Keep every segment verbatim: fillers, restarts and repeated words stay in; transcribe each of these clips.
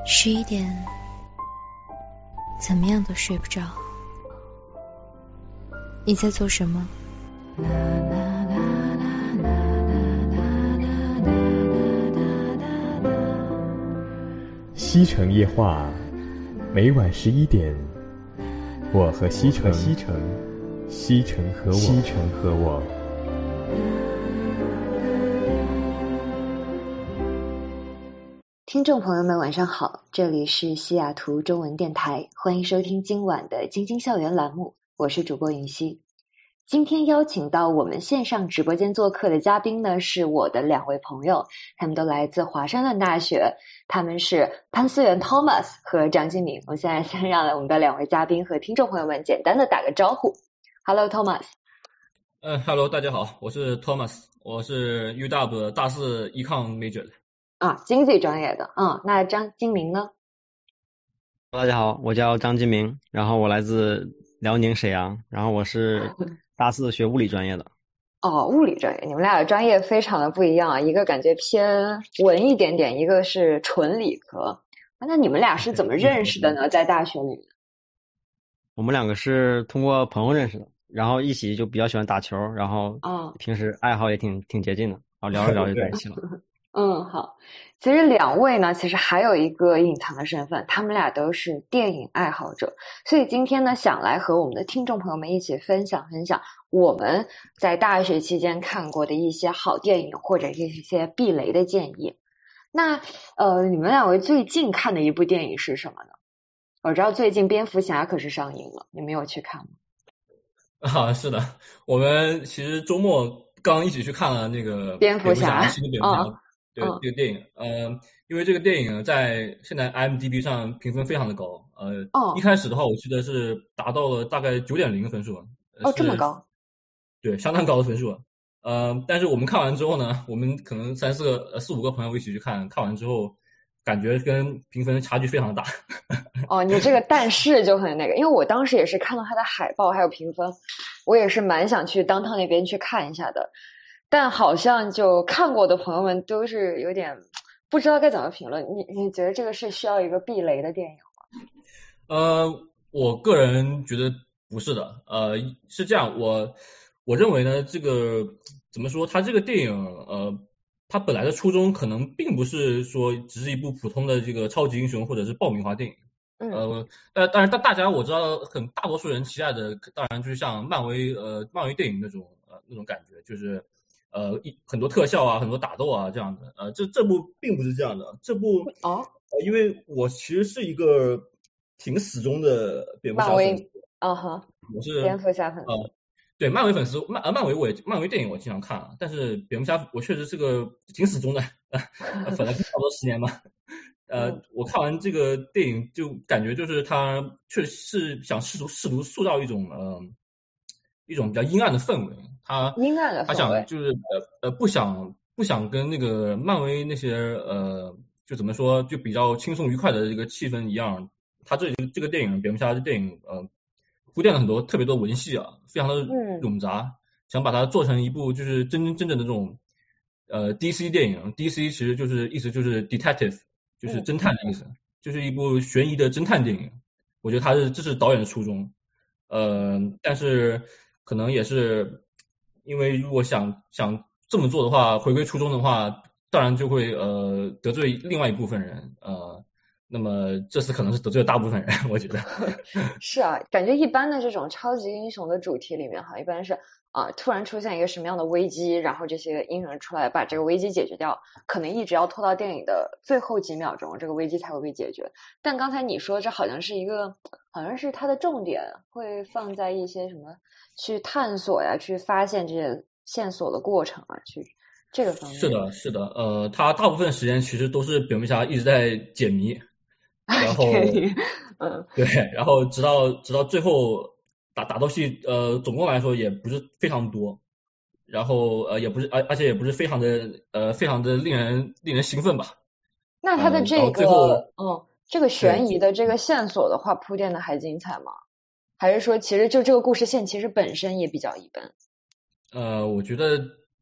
十一点，怎么样都睡不着。你在做什么？ 西城夜话，每晚十一点，我和西城，西城，西城和我，西城和我。 听众朋友们晚上好，这里是西雅图中文电台，欢迎收听今晚的晶晶校园栏目，我是主播云溪。今天邀请到我们线上直播间做客的嘉宾呢，是我的两位朋友，他们都来自华盛顿大学，他们是潘思源 Thomas 和张金明。我现在先让我们的两位嘉宾和听众朋友们简单的打个招呼。Hello Thomas。 嗯 ，Hello 大家好，我是 Thomas， 我是 U W 大四 Econ Major 的。 啊，经济专业的。嗯，那张金明呢？ 大家好，我叫张金明，然后我来自辽宁沈阳，然后我是大四学物理专业的。 哦，物理专业，你们俩的专业非常的不一样啊，一个感觉偏文一点点，一个是纯理科。那你们俩是怎么认识的呢？在大学里面？ 我们两个是通过朋友认识的，然后一起就比较喜欢打球，然后平时爱好也挺挺接近的，然后聊着聊着就在一起了。 嗯，好。其实两位呢，其实还有一个隐藏的身份，他们俩都是电影爱好者，所以今天呢，想来和我们的听众朋友们一起分享分享我们在大学期间看过的一些好电影，或者是一些避雷的建议。那呃，你们两位最近看的一部电影是什么呢？我知道最近蝙蝠侠可是上映了，你们有去看吗？ 啊，是的，我们其实周末刚一起去看了那个蝙蝠侠， 新的蝙蝠侠。哦对、嗯、这个电影，呃，因为这个电影在现在 I M D B 上评分非常的高，呃，哦、一开始的话我记得是达到了大概 九点零 分数， 哦，这么高？ 对，相当高的分数，呃，但是我们看完之后呢，我们可能三四个、呃四五个朋友一起去看，看完之后感觉跟评分差距非常大。 哦，你这个但是就很那个，因为我当时也是看到它的海报还有评分，我也是蛮想去当趟那边去看一下的。但好像就看过的朋友们都是有点不知道该怎么评论，你你觉得这个是需要一个避雷的电影吗？ 呃，我个人觉得不是的，呃，是这样，我我认为呢，这个怎么说，它这个电影，呃，它本来的初衷可能并不是说只是一部普通的这个超级英雄或者是爆米花电影， 嗯， 呃，但当然大大家我知道很大多数人期待的，当然就是像漫威呃漫威电影那种呃那种感觉，就是。呃，一很多特效啊，很多打斗啊，这样的。呃，这这部并不是这样的。这部哦， 呃，因为我其实是一个挺死忠的蝙蝠侠粉丝。 啊哈， 我是蝙蝠侠粉丝。 呃，对，漫威粉丝，漫呃漫威我也漫威电影我经常看啊，但是蝙蝠侠我确实是个挺死忠的，呃，粉了差不多十年吧。呃，我看完这个电影就感觉就是他确实是想试图试图塑造一种呃。一种比较阴暗的氛围，他阴暗的氛围， 他想就是呃呃不想不想跟那个漫威那些呃就怎么说就比较轻松愉快的这个气氛一样，他这这个电影蝙蝠侠的电影呃铺垫了很多特别多文戏啊，非常的冗杂，嗯、想把它做成一部就是真真正正的这种呃 D C 电影 ，D C 其实就是意思就是 detective 就是侦探的意思，嗯、就是一部悬疑的侦探电影，我觉得他是这是导演的初衷，呃但是。可能也是因为如果想想这么做的话，回归初衷的话，当然就会呃得罪另外一部分人，呃，那么这次可能是得罪了大部分人，我觉得。 是啊，感觉一般的这种超级英雄的主题里面哈，一般是啊、呃、突然出现一个什么样的危机，然后这些英雄出来把这个危机解决掉，可能一直要拖到电影的最后几秒钟，这个危机才会被解决。但刚才你说这好像是一个，好像是它的重点会放在一些什么？去探索呀，去发现这些线索的过程啊，去这个方面。 是的，是的，呃，他大部分时间其实都是蝙蝠侠一直在解谜，然后， 嗯， 对，然后直到直到最后打打斗戏，呃，总共来说也不是非常多，然后呃也不是，而而且也不是非常的呃非常的令人令人兴奋吧。 那他的这个， 呃、 嗯，这个悬疑的这个线索的话，铺垫的还精彩吗？还是说，其实就这个故事线其实本身也比较一般？ 呃，我觉得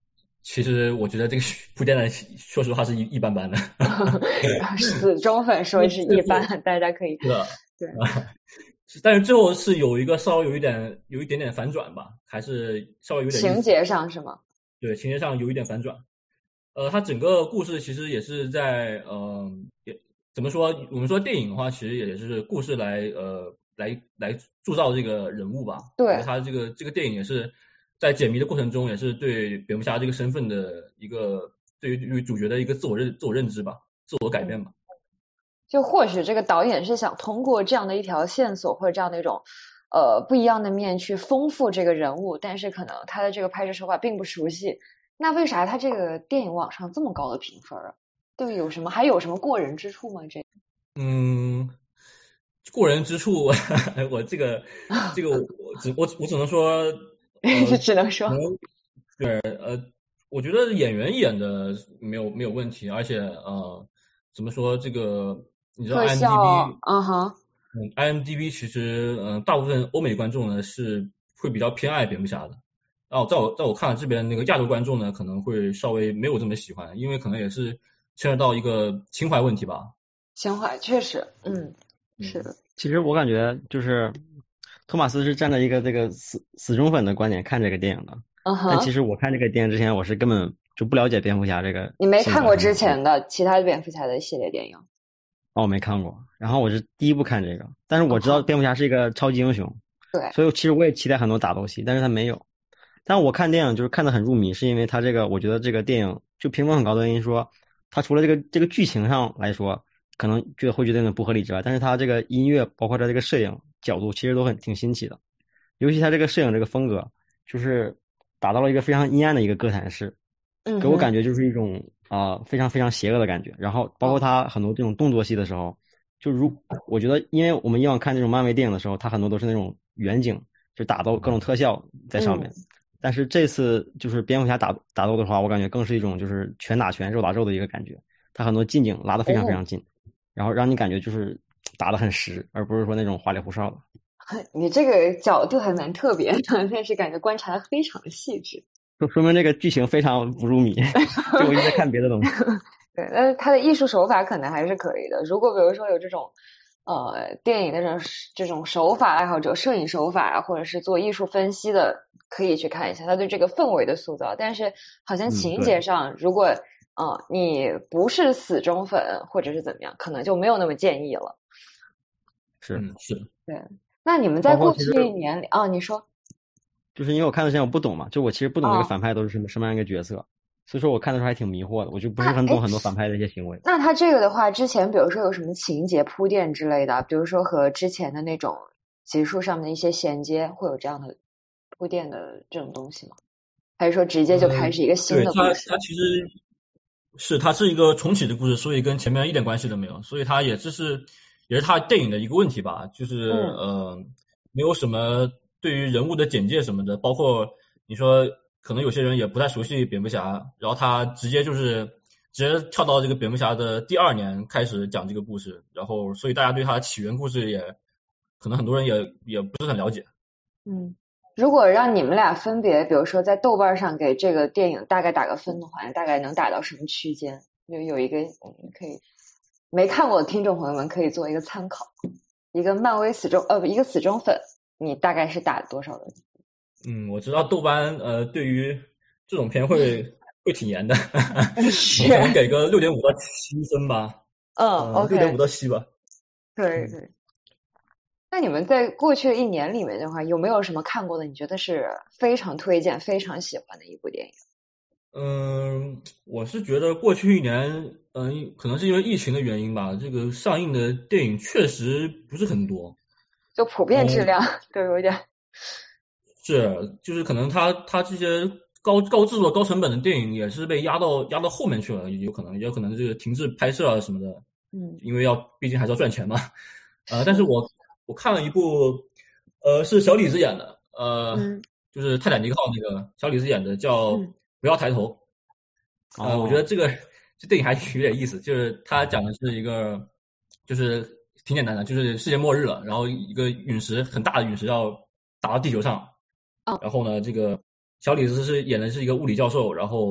其实我觉得这个铺垫的说实话是一一般般的。 死忠粉说是一般，大家可以是的， 对。 但是最后是有一个稍微有一点有一点点反转吧，还是稍微有点情节上是吗？ 对，情节上有一点反转。呃，它整个故事其实也是在呃也怎么说？我们说电影的话，其实也是故事来呃来来铸造这个人物吧。 对。 它这个这个电影也是在解谜的过程中，也是对蝙蝠侠这个身份的一个对于主角的一个自我认自我认知吧，自我改变吧。 嗯，就或许这个导演是想通过这样的一条线索或者这样的一种呃不一样的面去丰富这个人物，但是可能他的这个拍摄手法并不熟悉。那为啥他这个电影网上这么高的评分啊？对，有什么还有什么过人之处吗？这嗯，过人之处，我这个这个我只我我只能说， 呃、只能说， 对呃，我觉得演员演的没有没有问题，而且呃怎么说这个。你知道 I M D B， 嗯哼， 嗯 ，I M D B 其实嗯、呃，大部分欧美观众呢是会比较偏爱蝙蝠侠的，然后在我在我看来这边那个亚洲观众呢可能会稍微没有这么喜欢，因为可能也是牵扯到一个情怀问题吧。 情怀确实，嗯，是的。 其实我感觉就是托马斯是站在一个这个死死忠粉的观点看这个电影的， 嗯哼。 但其实我看这个电影之前，我是根本就不了解蝙蝠侠这个。 你没看过之前的其他蝙蝠侠的系列电影？ 哦，我没看过，然后我是第一部看这个，但是我知道蝙蝠侠是一个超级英雄， 对， 所以其实我也期待很多打斗戏，但是他没有。但我看电影就是看得很入迷，是因为他这个，我觉得这个电影就评分很高的原因说，他除了这个这个剧情上来说，可能觉得会觉得有点不合理之外，但是他这个音乐包括他这个摄影角度其实都很挺新奇的，尤其他这个摄影这个风格，就是打造了一个非常阴暗的一个哥谭市，给我感觉就是一种啊、呃、非常非常邪恶的感觉。然后包括他很多这种动作戏的时候，就如我觉得，因为我们以往看这种漫威电影的时候，他很多都是那种远景，就打斗各种特效在上面。嗯、但是这次就是蝙蝠侠打打斗的话，我感觉更是一种就是拳打拳、肉打肉的一个感觉。他很多近景拉得非常非常近，哦、然后让你感觉就是打得很实，而不是说那种花里胡哨的。 你这个角度还蛮特别的，但是感觉观察的非常的细致。 就说明这个剧情非常不入迷，就我一直在看别的东西。 对，但是它的艺术手法可能还是可以的。如果比如说有这种呃电影的这种这种手法爱好者，摄影手法啊，或者是做艺术分析的，可以去看一下他对这个氛围的塑造。但是好像情节上，嗯、如果呃你不是死忠粉或者是怎么样，可能就没有那么建议了。 是， 嗯，是。 对，那你们在过去一年里啊，你说。 就是因为我看的时间我不懂嘛，就我其实不懂这个反派都是什么、哦、什么样一个角色，所以说我看的时候还挺迷惑的，我就不是很懂很多反派的一些行为。 那他这个的话，之前比如说有什么情节铺垫之类的，比如说和之前的那种集数上面的一些衔接，会有这样的铺垫的这种东西吗？还是说直接就开始一个新的故事？ 嗯、对，它它其实是它是一个重启的故事，所以跟前面一点关系都没有，所以它也只是也是它电影的一个问题吧，就是、嗯、呃没有什么。对于人物的简介什么的，包括你说可能有些人也不太熟悉蝙蝠侠，然后他直接就是直接跳到这个蝙蝠侠的第二年开始讲这个故事，然后所以大家对他的起源故事也可能很多人也也不是很了解。 嗯，如果让你们俩分别，比如说在豆瓣上给这个电影大概打个分的话，大概能打到什么区间？就有一个我们可以没看过的听众朋友们可以做一个参考，一个漫威死忠呃一个死忠粉。你大概是打多少人？ 嗯，我知道豆瓣呃对于这种片会会挺严的， 是我可能给个六点五到七分吧。 嗯 ，OK， 六点五到七吧。 对对。那你们在过去的一年里面的话，有没有什么看过的你觉得是非常推荐、非常喜欢的一部电影？ 嗯，我是觉得过去一年，嗯、呃，可能是因为疫情的原因吧，这个上映的电影确实不是很多。 就普遍质量、嗯、都有点是，就是可能他他这些高高制作、高成本的电影也是被压到压到后面去了，有可能也有可能这个停滞拍摄啊什么的， 嗯， 因为要毕竟还是要赚钱嘛，呃，但是我我看了一部，呃，是小李子演的，呃， 嗯、 就是泰坦尼克号那个小李子演的，叫《不要抬头》， 嗯、 呃， 哦、 我觉得这个这电影还有点意思，就是他讲的是一个就是。挺简单的，就是世界末日了，然后一个陨石很大的陨石要打到地球上， 哦、 然后呢，这个小李子是演的是一个物理教授，然后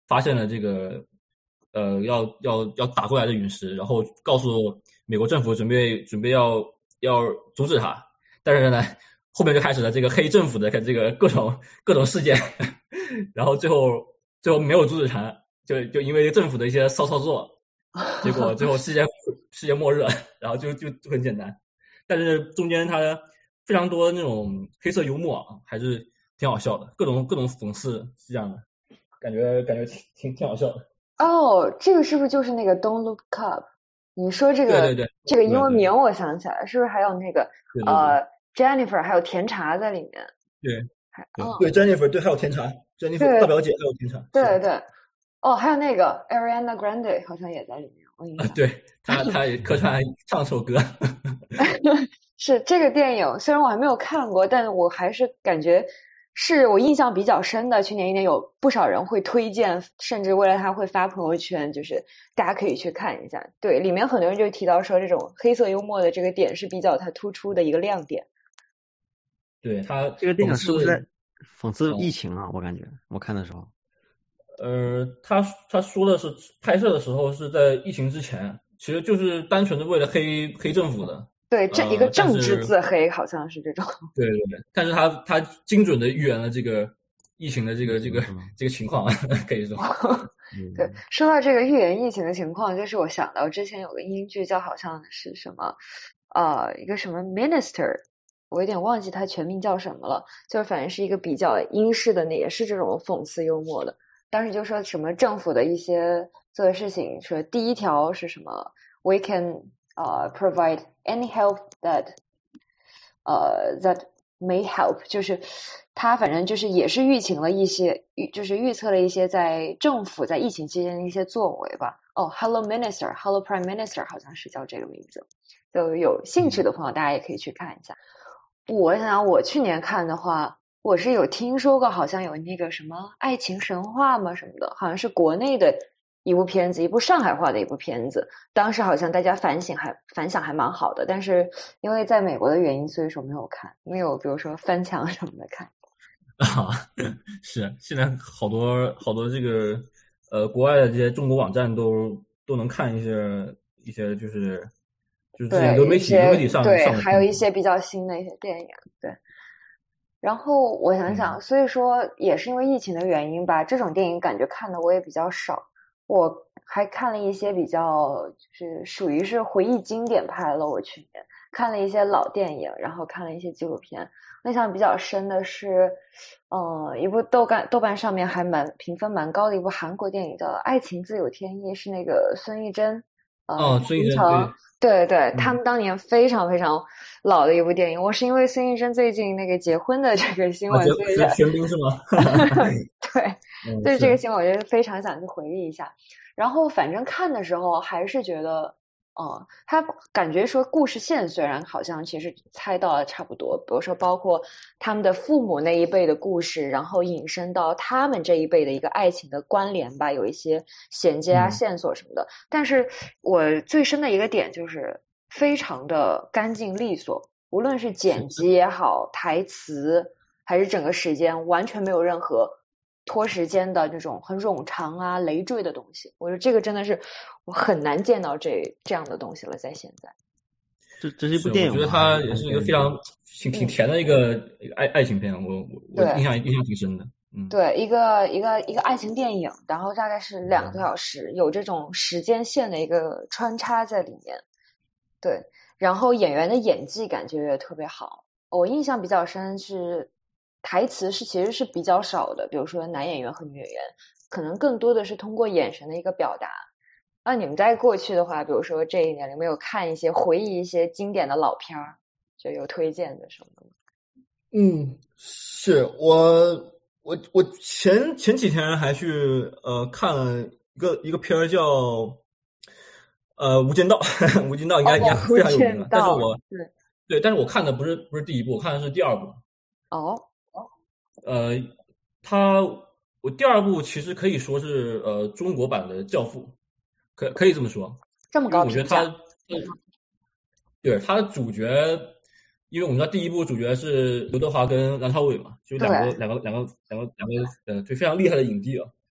发现了这个呃要要要打过来的陨石，然后告诉美国政府准备准备要要阻止它，但是呢后面就开始了这个黑政府的这个各种各种事件，然后最后最后没有阻止它，就就因为政府的一些骚操作，结果最后世界世界末日了，然后就就就很简单，但是中间它非常多那种黑色幽默啊，还是挺好笑的，各种各种讽刺是这样的，感觉感觉挺挺挺好笑的。 哦，这个是不是就是那个 Don't Look Up？ 你说这个对对对， 这个英文名我想起来，是不是还有那个对对对呃 Jennifer 还有甜茶在里面？ 对对、哦、 对 Jennifer 对，还有甜茶 Jennifer 大表姐还有甜茶。 对对，哦，还有那个 Ariana Grande 好像也在里面，我印象、 啊、对他他也客串唱首歌。 是这个电影，虽然我还没有看过，但我还是感觉是我印象比较深的。去年一年有不少人会推荐，甚至为了他会发朋友圈，就是大家可以去看一下。对，里面很多人就提到说，这种黑色幽默的这个点是比较它突出的一个亮点。 对，他这个电影是不是在讽刺疫情啊？我感觉我看的时候， 呃，他他说的是拍摄的时候是在疫情之前，其实就是单纯的为了黑黑政府的。 对，这一个政治自黑好像是这种。 对对对，但是他他精准的预言了这个疫情的这个这个这个情况，可以说。 对，说到这个预言疫情的情况，就是我想到之前有个英剧叫好像是什么呃一个什么 Minister， 我有点忘记它全名叫什么了，就是反正是一个比较英式的，也是这种讽刺幽默的。当时就说什么政府的一些做的事情，说第一条是什么 We can uh, provide any help that 呃、uh, that may help， 就是他反正就是也是预警了一些预就是预测了一些在政府在疫情期间的一些作为吧。哦 Hello Minister Hello Prime Minister 好像是叫这个名字，就有兴趣的朋友大家也可以去看一下。我想我去年看的话，我是有听说过好像有那个什么爱情神话吗什么的，好像是国内的一部片子，一部上海话的一部片子，当时好像大家反省还反响还蛮好的，但是因为在美国的原因，所以说没有看，没有比如说翻墙什么的看。 啊，是现在好多好多这个呃国外的这些中国网站都都能看一些一些就是就是之前流媒体流媒体上对， 上还有一些比较新的一些电影，对。然后我想想， 嗯、 所以说也是因为疫情的原因吧，这种电影感觉看的我也比较少。我还看了一些比较就是属于是回忆经典派了，我去年看了一些老电影，然后看了一些纪录片。印象比较深的是呃一部豆瓣豆瓣上面还蛮评分蛮高的一部韩国电影叫《爱情自有天意》，是那个孙艺珍呃哦孙艺珍对对对、 嗯、 他们当年非常非常老的一部电影。我是因为孙艺珍最近那个结婚的这个新闻，所以玄彬是吗？ 对， 嗯、 对这个新闻我就非常想去回忆一下。然后反正看的时候还是觉得嗯，他感觉说故事线虽然好像其实猜到了差不多，比如说包括他们的父母那一辈的故事，然后引申到他们这一辈的一个爱情的关联吧，有一些衔接啊、线索什么的、嗯、但是我最深的一个点就是非常的干净利索，无论是剪辑也好，台词还是整个时间，完全没有任何拖时间的这种很冗长啊累赘的东西。我觉得这个真的是我很难见到这这样的东西了，在现在。 这这是一部电影， 我觉得它也是一个非常挺挺甜的一个、嗯、一个爱爱情片，我我我印象印象挺深的。嗯， 对，一个一个一个爱情电影，然后大概是两个多小时，有这种时间线的一个穿插在里面。对，然后演员的演技感觉也特别好。我印象比较深是台词是其实是比较少的，比如说男演员和女演员可能更多的是通过眼神的一个表达。那你们在过去的话，比如说这一年有没有看一些回忆一些经典的老片儿，就有推荐的什么的吗？ 嗯，是我我我前前几天还去呃看了一个一个片儿叫呃无间道无间道应该、 哦、 应该非常有名了，但是我对对但是我看的不是不是第一部，我看的是第二部。 哦呃他我第二部其实可以说是呃中国版的教父，可可以这么说。 这么高评价？我觉得他对他的主角，因为我们知道第一部主角是刘德华跟梁朝伟嘛，就两个两个两个两个两个呃对非常厉害的影帝啊。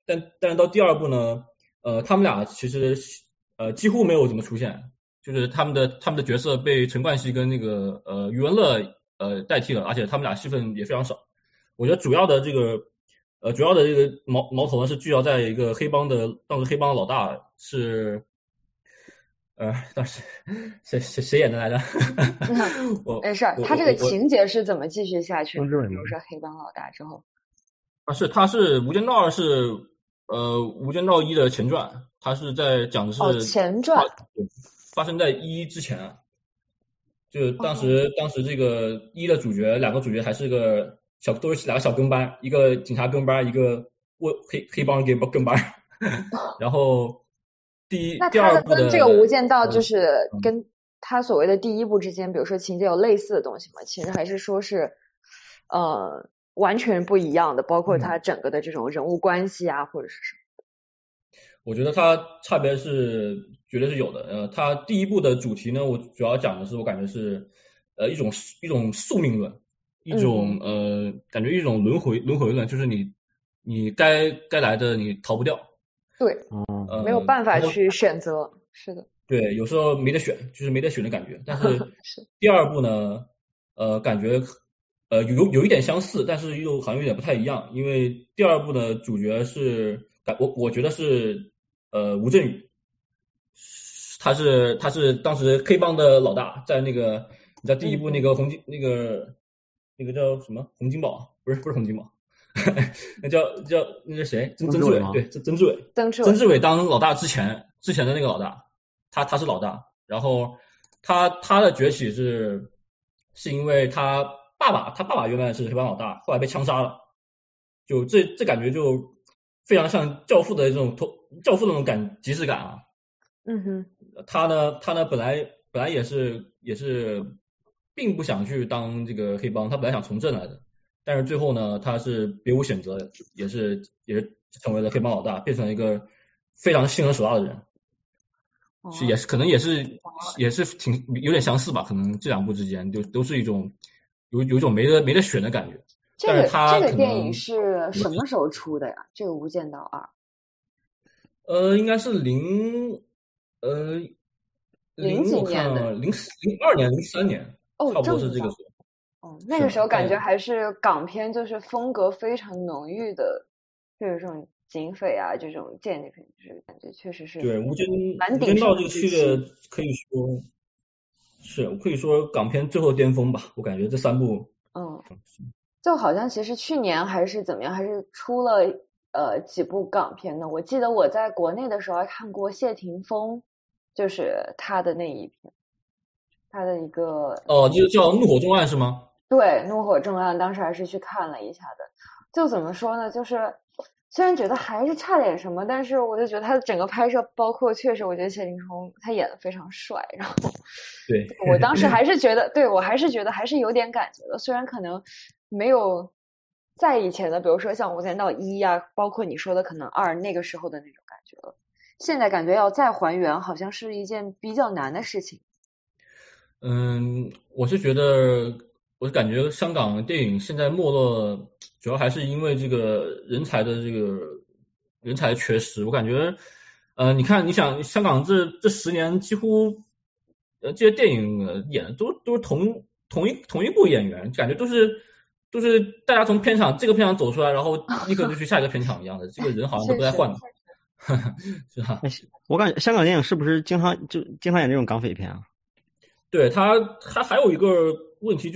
但但是到第二部呢，呃，他们俩其实呃几乎没有怎么出现，就是他们的他们的角色被陈冠希跟那个呃余文乐呃代替了，而且他们俩戏份也非常少。我觉得主要的这个呃主要的这个矛矛头呢是聚焦在一个黑帮的，当时黑帮的老大是呃当时谁谁谁演的来着？我没事，他这个情节是怎么继续下去？比如说黑帮老大之后。 啊，是，他是《无间道二》是呃《无间道一》的前传，他是在讲的是哦前传， 发生在一之前，就当时、哦、当时这个一的主角两个主角还是个小都是两个小跟班，一个警察跟班，一个黑黑帮跟跟班，然后第一第二部的那他跟这个《无间道》就是跟他所谓的第一部之间，比如说情节有类似的东西吗？其实还是说是呃。完全不一样的，包括它整个的这种人物关系啊，嗯、或者是什么。 我觉得它差别是绝对是有的。呃，它第一部的主题呢，我主要讲的是我感觉是呃一种一种宿命论，一种、嗯、呃感觉一种轮回轮回论，就是你你该该来的你逃不掉。 对， 呃， 没有办法去选择，是的。 对，有时候没得选，就是没得选的感觉。但是第二部呢，呃，感觉。呃，有有一点相似，但是又好像有点不太一样，因为第二部的主角是，我我觉得是呃吴镇宇，他是他是当时黑帮的老大，在那个你在第一部那个洪金、嗯、那个那个叫什么洪金宝，不是不是洪金宝，那叫叫那是谁？曾曾志伟，对，曾曾志伟， 曾志伟， 曾志伟当老大之前之前的那个老大，他他是老大，然后他他的崛起是是因为他。爸爸，他爸爸原来是黑帮老大，后来被枪杀了，就这这感觉就非常像教父的这种教父的那种感即视感啊。 嗯哼。 他呢，他呢本来本来也是也是并不想去当这个黑帮，他本来想从政来的，但是最后呢，他是别无选择，也是也是成为了黑帮老大，变成了一个非常心狠手辣的人。 哦、 是也是可能也是也是挺有点相似吧，可能这两部之间就都是一种。有有一种没得没得选的感觉。 这个但是他这个电影是什么时候出的呀？这个《无间道二》？ 呃，应该是零呃零几年的， 零零二年、零三年， 哦， 差不多是这个时候。哦，那个时候感觉还是港片，就是风格非常浓郁的，就是这种警匪啊，这种间谍片，就是感觉确实是对《无间蛮无间道》这个系列可以说。是，我可以说港片最后巅峰吧，我感觉这三部， 嗯，就好像其实去年还是怎么样，还是出了呃几部港片呢。我记得我在国内的时候还看过谢霆锋，就是他的那一片，他的一个哦，就叫《怒火重案》是吗？ 对，《怒火重案》当时还是去看了一下的。就怎么说呢，就是虽然觉得还是差点什么，但是我就觉得他的整个拍摄，包括确实我觉得谢霆锋他演的非常帅，然后。 对， 我当时还是觉得，对我还是觉得还是有点感觉的，虽然可能没有在以前的，比如说像《无间道一》呀，包括你说的可能二那个时候的那种感觉了。现在感觉要再还原，好像是一件比较难的事情。 嗯，我是觉得，我感觉香港电影现在没落，主要还是因为这个人才的这个人才缺失。我感觉，呃，你看，你想香港这这十年几乎。呃，这些电影演的都都是同同一同一部演员，感觉都是都是大家从片场这个片场走出来，然后立刻就去下一个片场一样的，这个人好像都不在换的，是吧？ 我感觉香港电影是不是经常就经常演这种港匪片啊？ 对，他他还有一个问题就是，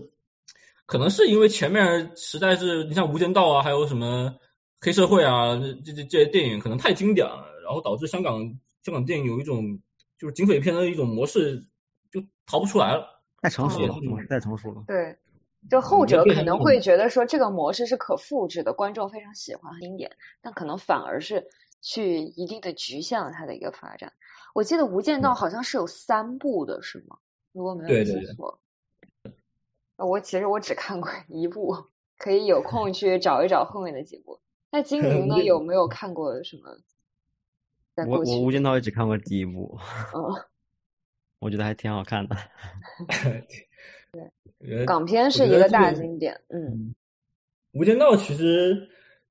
可能是因为前面实在是你像《无间道》啊，还有什么黑社会啊，这这这些电影可能太经典了，然后导致香港香港电影有一种。就是警匪片的一种模式就逃不出来了， 太成熟了，模式太成熟了。 对，就后者可能会觉得说这个模式是可复制的，观众非常喜欢很经典，但可能反而是去一定的局限了它的一个发展。我记得《无间道》好像是有三部的，是吗？如果没有记错。对对对。我其实我只看过一部，可以有空去找一找后面的几部。那金鱼呢？有没有看过什么？ 我我《无间道》也只看过第一部， 嗯， 我觉得还挺好看的。 对，港片是一个大经典，嗯。 无间道其实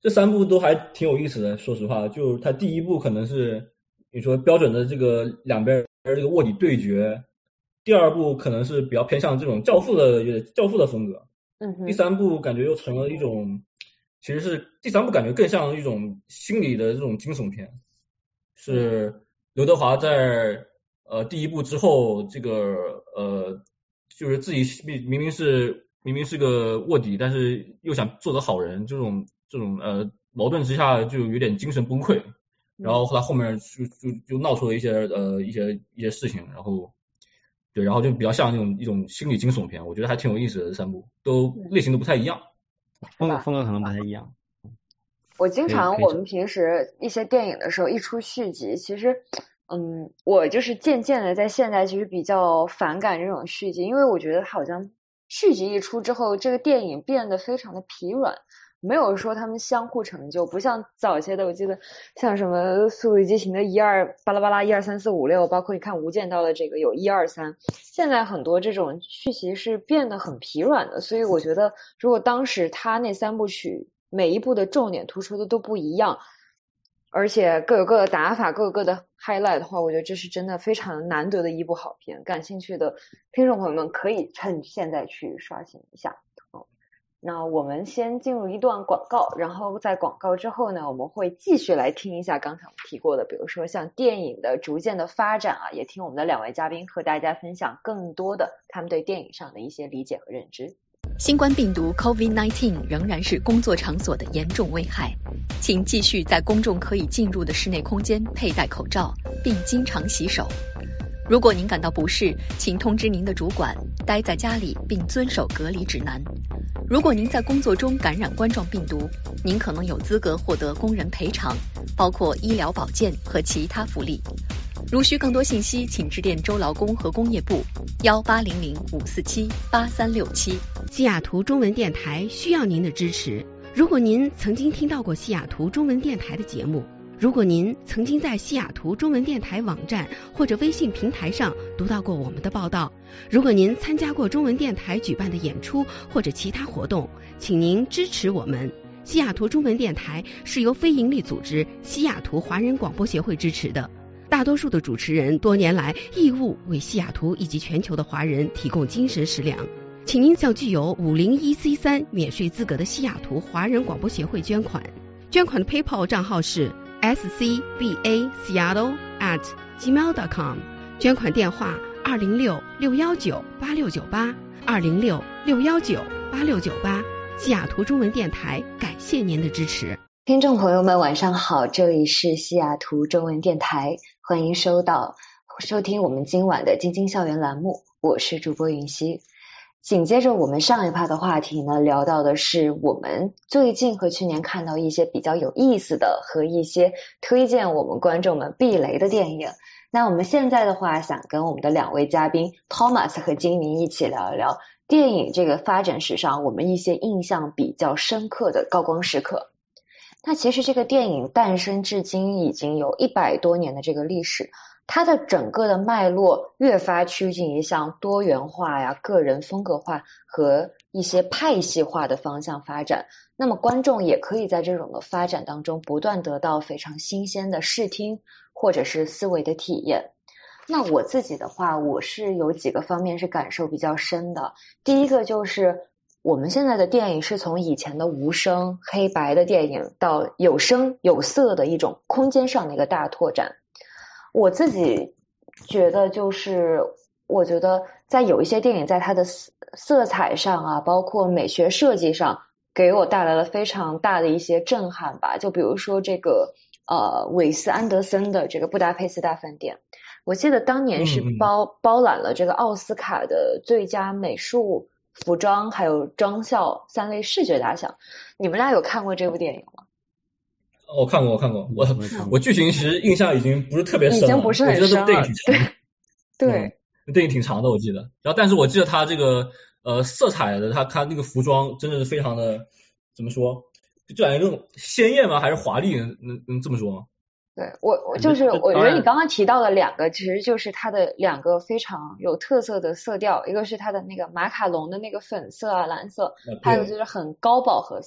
这三部都还挺有意思的，说实话，就它第一部可能是你说标准的这个两边这个卧底对决，第二部可能是比较偏向这种教父的有点教父的风格， 嗯哼， 第三部感觉又成了一种，其实是第三部感觉更像一种心理的这种惊悚片，是刘德华在呃第一部之后，这个呃就是自己明明是明明是个卧底，但是又想做个好人，这种这种呃矛盾之下就有点精神崩溃，然后后来后面就就就闹出了一些呃一些一些事情，然后对，然后就比较像那种一种心理惊悚片，我觉得还挺有意思的，这三部都类型都不太一样， 风格风格可能不太一样。 我经常我们平时一些电影的时候一出续集，其实嗯，我就是渐渐的在现在其实比较反感这种续集，因为我觉得好像续集一出之后，这个电影变得非常的疲软，没有说他们相互成就，不像早些的，我记得像什么速度与激情的一二巴拉巴拉一二三四五六，包括你看无间道的这个有一二三，现在很多这种续集是变得很疲软的，所以我觉得如果当时他那三部曲每一部的重点突出的都不一样，而且各有各的打法，各有各的 highlight 的话，我觉得这是真的非常难得的一部好片。感兴趣的听众朋友们可以趁现在去刷新一下。哦，那我们先进入一段广告，然后在广告之后呢，我们会继续来听一下刚才我们提过的，比如说像电影的逐渐的发展啊，也听我们的两位嘉宾和大家分享更多的他们对电影上的一些理解和认知。 新冠病毒 COVID 十九 仍然是工作场所的严重危害，请继续在公众可以进入的室内空间佩戴口罩，并经常洗手。如果您感到不适，请通知您的主管，待在家里并遵守隔离指南。如果您在工作中感染冠状病毒，您可能有资格获得工人赔偿，包括医疗保健和其他福利。如需更多信息，请致电州劳工和工业部幺八零零五四七八三六七。 西雅图中文电台需要您的支持。如果您曾经听到过西雅图中文电台的节目，如果您曾经在西雅图中文电台网站或者微信平台上读到过我们的报道，如果您参加过中文电台举办的演出或者其他活动，请您支持我们。西雅图中文电台是由非营利组织西雅图华人广播协会支持的，大多数的主持人多年来义务为西雅图以及全球的华人提供精神食粮。请您向具有五零一 C 三 免税资格的西雅图华人广播协会捐款，捐款的 PayPal 账号是 s c b a seattle at gmail dot com， 捐款电话二零六六一九八六九八二零六六一九八六九八。西雅图中文电台感谢您的支持。 听众朋友们晚上好，这里是西雅图中文电台，欢迎收到收听我们今晚的晶晶校园栏目，我是主播云溪。紧接着我们上一趴的话题呢，聊到的是我们最近和去年看到一些比较有意思的和一些推荐我们观众们避雷的电影。那我们现在的话想跟我们的两位嘉宾 Thomas 和金明一起聊一聊电影这个发展史上我们一些印象比较深刻的高光时刻。那其实这个电影诞生至今已经有一百多年的这个历史，它的整个的脉络越发趋近于向多元化呀、个人风格化和一些派系化的方向发展。那么观众也可以在这种的发展当中不断得到非常新鲜的视听或者是思维的体验。那我自己的话，我是有几个方面是感受比较深的。第一个就是我们现在的电影是从以前的无声黑白的电影到有声有色的一种空间上的一个大拓展。我自己觉得就是我觉得在有一些电影在它的色彩上啊，包括美学设计上给我带来了非常大的一些震撼吧。就比如说这个呃韦斯安德森的这个布达佩斯大饭店，我记得当年是包、嗯、包揽了这个奥斯卡的最佳美术服装还有妆效三类视觉大奖。你们俩有看过这部电影吗？ 我看过，我看过，我我剧情其实印象已经不是特别深了， 已经不是很深了。 我记得这部电影挺长的， 对，对嗯，电影挺长的，我记得。然后，但是我记得它这个呃色彩的，它它那个服装真的是非常的怎么说，就感觉那种鲜艳吗？还是华丽？能能这么说吗？ 对，我我就是我觉得你刚刚提到的两个，其实就是它的两个非常有特色的色调，一个是它的那个马卡龙的那个粉色啊蓝色，还有就是很高饱和色。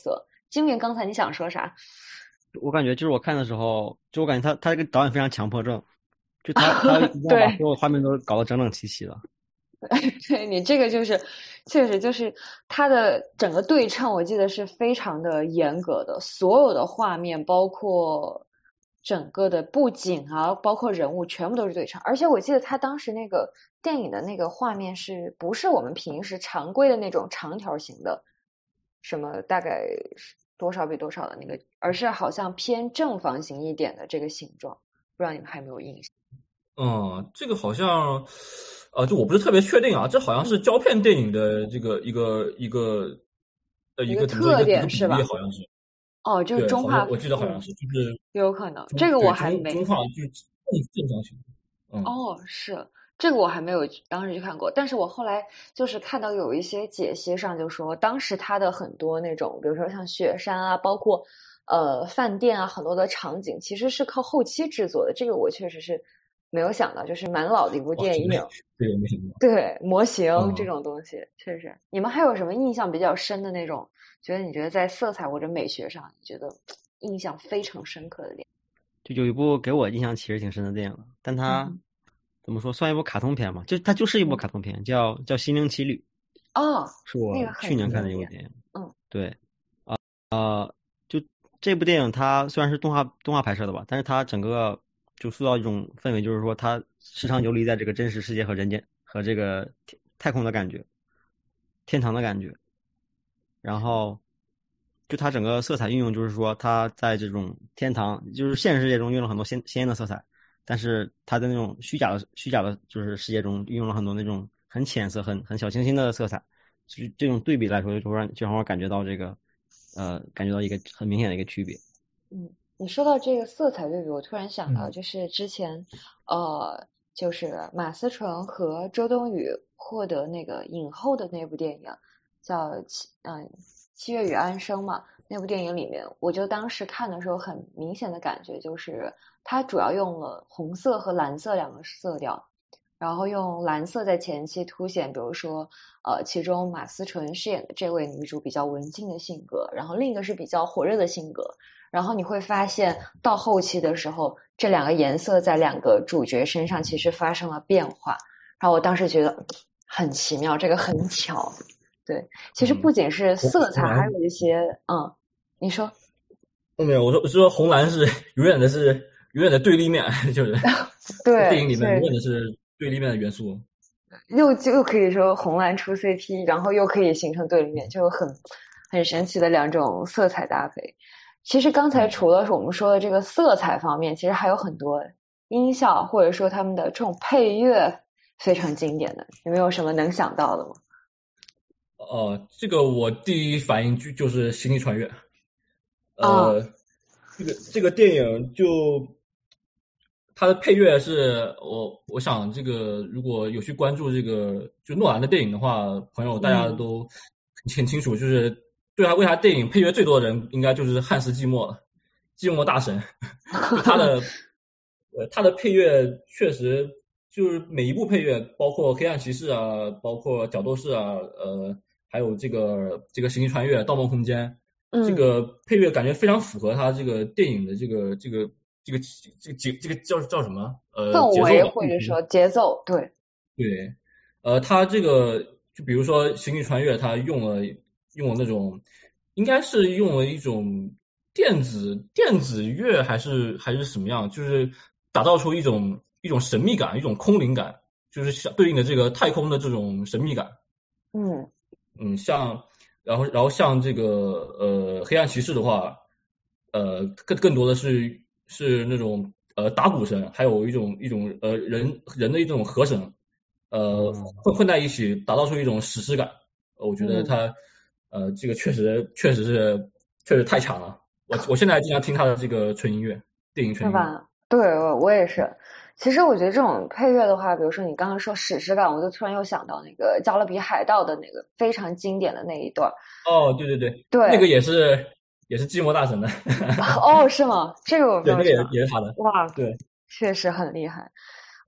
金明，刚才你想说啥？ 我感觉就是我看的时候，就我感觉他他这个导演非常强迫症，就他他一定要把所有画面都搞得整整齐齐的。 对，你这个就是确实就是它的整个对称，我记得是非常的严格的，所有的画面包括整个的布景啊，包括人物全部都是对称。而且我记得他当时那个电影的那个画面是不是我们平时常规的那种长条形的，什么大概多少比多少的那个，而是好像偏正方形一点的这个形状，不知道你们还有没有印象？ 嗯，这个好像。呃，就我不是特别确定啊，这好像是胶片电影的这个一个一个呃一个特点是吧？ 好像是。 哦，就是中画， 我记得好像是，就是有可能，这个我还没。 中画就是正常型。嗯。 哦，是这个我还没有当时去看过，但是我后来就是看到有一些解析上就说，当时它的很多那种，比如说像雪山啊，包括呃饭店啊，很多的场景其实是靠后期制作的，这个我确实是。没有想到，就是蛮老的一部电影， 对，没想到。 对，模型、嗯、这种东西，确实。你们还有什么印象比较深的那种？觉得你觉得在色彩或者美学上，你觉得印象非常深刻的电影？ 就有一部给我印象其实挺深的电影，但它、嗯、怎么说，算一部卡通片嘛？就它就是一部卡通片，叫叫《心灵奇旅》。 哦， 是我去年看的一部电影。 嗯， 对，啊呃，就这部电影它虽然是动画动画拍摄的吧，但是它整个。就塑造一种氛围，就是说他时常游离在这个真实世界和人间和这个太空的感觉，天堂的感觉。然后就他整个色彩运用，就是说他在这种天堂，就是现实世界中用了很多鲜鲜艳的色彩，但是他在那种虚假的虚假的，就是世界中运用了很多那种很浅色、很很小清新的色彩。就是这种对比来说，就会让就让我感觉到这个呃，感觉到一个很明显的一个区别。 嗯。你说到这个色彩对比，我突然想到，就是之前、嗯、呃，就是马思纯和周冬雨获得那个影后的那部电影，叫七嗯七月与安生嘛。那部电影里面，我就当时看的时候，很明显的感觉就是，它主要用了红色和蓝色两个色调，然后用蓝色在前期凸显，比如说呃，其中马思纯饰演的这位女主比较文静的性格，然后另一个是比较火热的性格。然后你会发现到后期的时候，这两个颜色在两个主角身上其实发生了变化。然后我当时觉得很奇妙，这个很巧。对，其实不仅是色彩，还有一些嗯，你说？ 没有，我说我说红蓝是永远的是永远的对立面，就是对电影里面永远的是对立面的元素。 又就可以说红蓝出 C P， 然后又可以形成对立面，就很很神奇的两种色彩搭配。其实刚才除了是我们说的这个色彩方面，其实还有很多音效或者说他们的这种配乐非常经典的，有没有什么能想到的吗？ 呃，这个我第一反应就就是《星际穿越》。呃、 哦， 这个这个电影就它的配乐是我我想这个如果有去关注这个就诺兰的电影的话，朋友大家都很清楚，就是对他为他电影配乐最多的人应该就是汉斯季默了，季默大神。就他的呃他的配乐确实就是每一部配乐，包括黑暗骑士啊，包括角斗士啊，呃还有这个这个星际穿越、盗梦空间。 嗯， 这个配乐感觉非常符合他这个电影的这个这个这个这个节这个叫叫什么呃氛围或者说节奏，对对，呃，他这个就比如说《星际穿越》，他用了用了那种应该是用了一种电子电子乐还是还是什么样，就是打造出一种一种神秘感，一种空灵感，就是相对应的这个太空的这种神秘感。 嗯嗯，像。然后，然后像这个呃黑暗骑士的话，呃更更多的是是那种呃打鼓声，还有一种一种呃人人的一种和声，呃混混在一起，打造出一种史诗感。我觉得他、嗯、呃这个确实确实是确实太强了。我我现在经常听他的这个纯音乐，电影纯音乐。 是吧？对，我我也是。其实我觉得这种配乐的话，比如说你刚刚说史诗感，我就突然又想到那个《加勒比海盗》的那个非常经典的那一段。 哦，对对对， 对， 那个也是也是寂寞大神的。 哦，是吗？这个我不知道。 对，那个也也是他的。 哇， 对， 确实很厉害。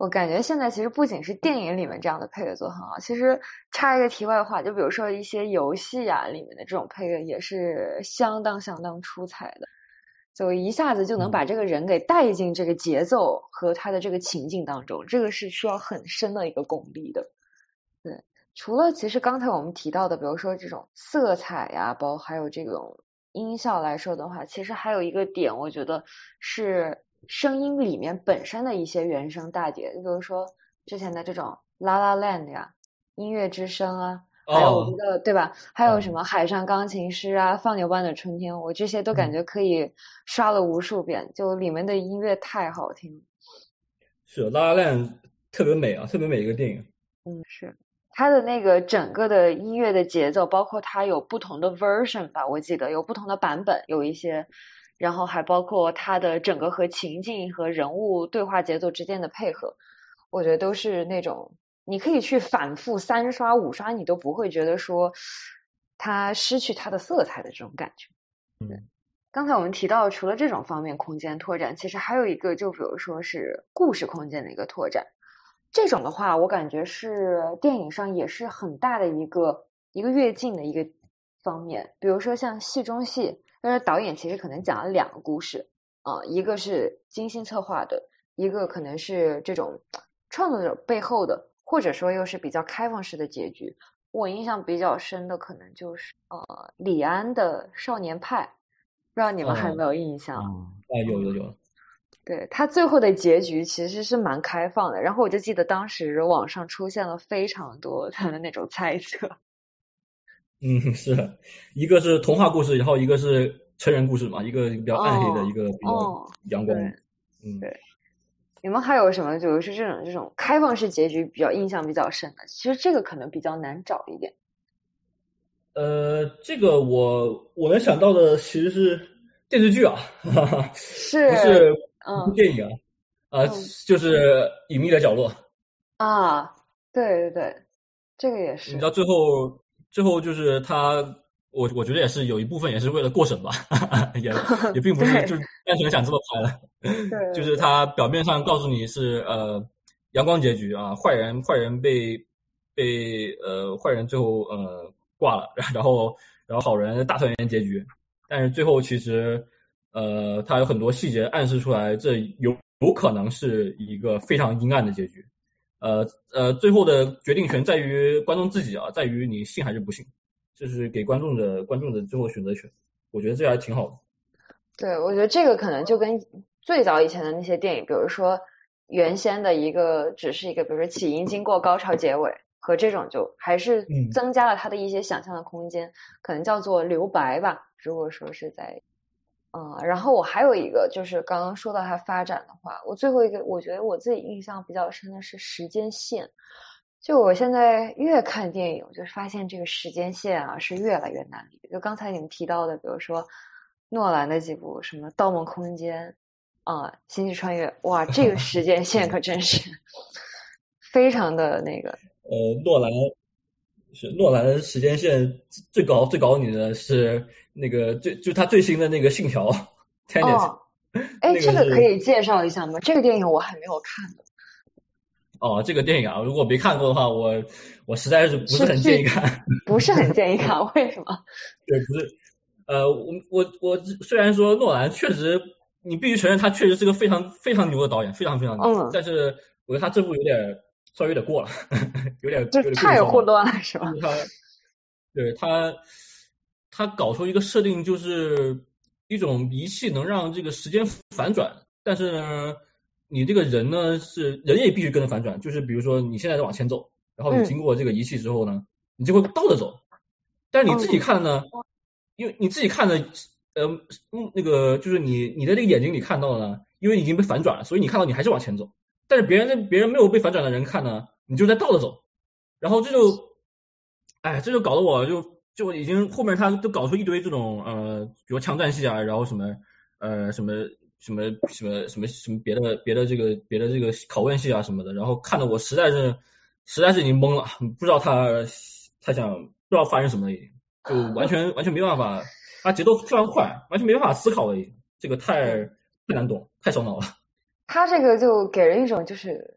我感觉现在其实不仅是电影里面这样的配乐做得很好，其实插一个题外话，就比如说一些游戏啊里面的这种配乐也是相当相当出彩的，就一下子就能把这个人给带进这个节奏和他的这个情境当中，这个是需要很深的一个功力的。对，除了其实刚才我们提到的，比如说这种色彩呀，包括还有这种音效来说的话，其实还有一个点，我觉得是声音里面本身的一些原声大碟，就比如说之前的这种 La La Land 呀，音乐之声啊，还有我们的、哦、对吧？还有什么海上钢琴师啊，放牛班的春天，我这些都感觉可以刷了无数遍，嗯、就里面的音乐太好听了。 是 La La Land 特别美啊，特别美一个电影。 嗯，是。它的那个整个的音乐的节奏，包括它有不同的 version 吧，我记得有不同的版本，有一些，然后还包括它的整个和情境和人物对话节奏之间的配合，我觉得都是那种你可以去反复三刷五刷，你都不会觉得说它失去它的色彩的这种感觉。 嗯， 刚才我们提到除了这种方面空间拓展，其实还有一个就比如说是故事空间的一个拓展。这种的话我感觉是电影上也是很大的一个一个跃进的一个方面，比如说像戏中戏，但是导演其实可能讲了两个故事啊、呃，一个是精心策划的，一个可能是这种创作者背后的，或者说又是比较开放式的结局。我印象比较深的可能就是呃李安的少年派，不知道你们还有没有印象？ 啊、哦，有有有。 对，他最后的结局其实是蛮开放的，然后我就记得当时网上出现了非常多他的那种猜测。 嗯，是一个是童话故事，然后一个是成人故事嘛，一个比较暗黑的，哦、一个比较阳光。 对嗯， 对。你们还有什么就是这种这种开放式结局比较印象比较深的？其实这个可能比较难找一点。 呃，这个我我能想到的其实是电视剧啊，哈哈， 是不是嗯电影啊？啊、嗯呃，就是《隐秘的角落》 啊，对对对，这个也是。 你知道最后最后就是他，我我觉得也是有一部分也是为了过审吧，也也并不是就是单纯想这么拍的， 对， 就是他表面上告诉你是呃阳光结局啊，坏人坏人被被呃坏人最后呃挂了，然后然后好人大团圆结局，但是最后其实呃他有很多细节暗示出来，这有有可能是一个非常阴暗的结局。呃呃，最后的决定权在于观众自己啊，在于你信还是不信，这是给观众的观众的最后选择权，我觉得这还挺好的。 对，我觉得这个可能就跟最早以前的那些电影，比如说原先的一个只是一个，比如说起因、经过、高潮、结尾，和这种就还是增加了它的一些想象的空间，嗯、可能叫做留白吧。如果说是在。嗯，然后我还有一个就是刚刚说到它发展的话，我最后一个我觉得我自己印象比较深的是时间线。就我现在越看电影，我就发现这个时间线啊是越来越难理解。就刚才你们提到的，比如说诺兰的几部什么《盗梦空间》啊，《星际穿越》，哇，这个时间线可真是非常的那个。 呃，诺兰是诺兰的时间线最高最高你的是那个最就他最新的那个信条 Tenet。 哦，哎，这个可以介绍一下吗？这个电影我还没有看的。 哦，这个电影啊，如果没看过的话，我我实在是不是很建议看。 不是很建议看，为什么？ 对，不是，呃，我我我虽然说诺兰确实，你必须承认他确实是个非常非常牛的导演，非常非常牛， 嗯， 但是我觉得他这部有点稍微有点过了，有点就太混乱了，是吧？ 他对他他搞出一个设定，就是一种仪器能让这个时间反转，但是呢，你这个人呢是人也必须跟着反转，就是比如说你现在在往前走，然后你经过这个仪器之后呢，嗯、你就会倒着走，但是你自己看呢，嗯、因为你自己看的呃那个就是你你的这个眼睛里看到的呢，因为你已经被反转了，所以你看到你还是往前走，但是别人的别人没有被反转的人看呢，你就在倒着走，然后这就哎这就搞得我就就已经后面他都搞出一堆这种呃比如枪战戏啊，然后什么呃什么什么什么什么什么别的别的这个别的这个拷问戏啊什么的，然后看得我实在是实在是已经懵了，不知道他他想不知道发生什么了，已经就完全完全没办法，他节奏非常快，完全没办法思考了，已经这个太太难懂，太烧脑了。 他这个就给人一种就是，我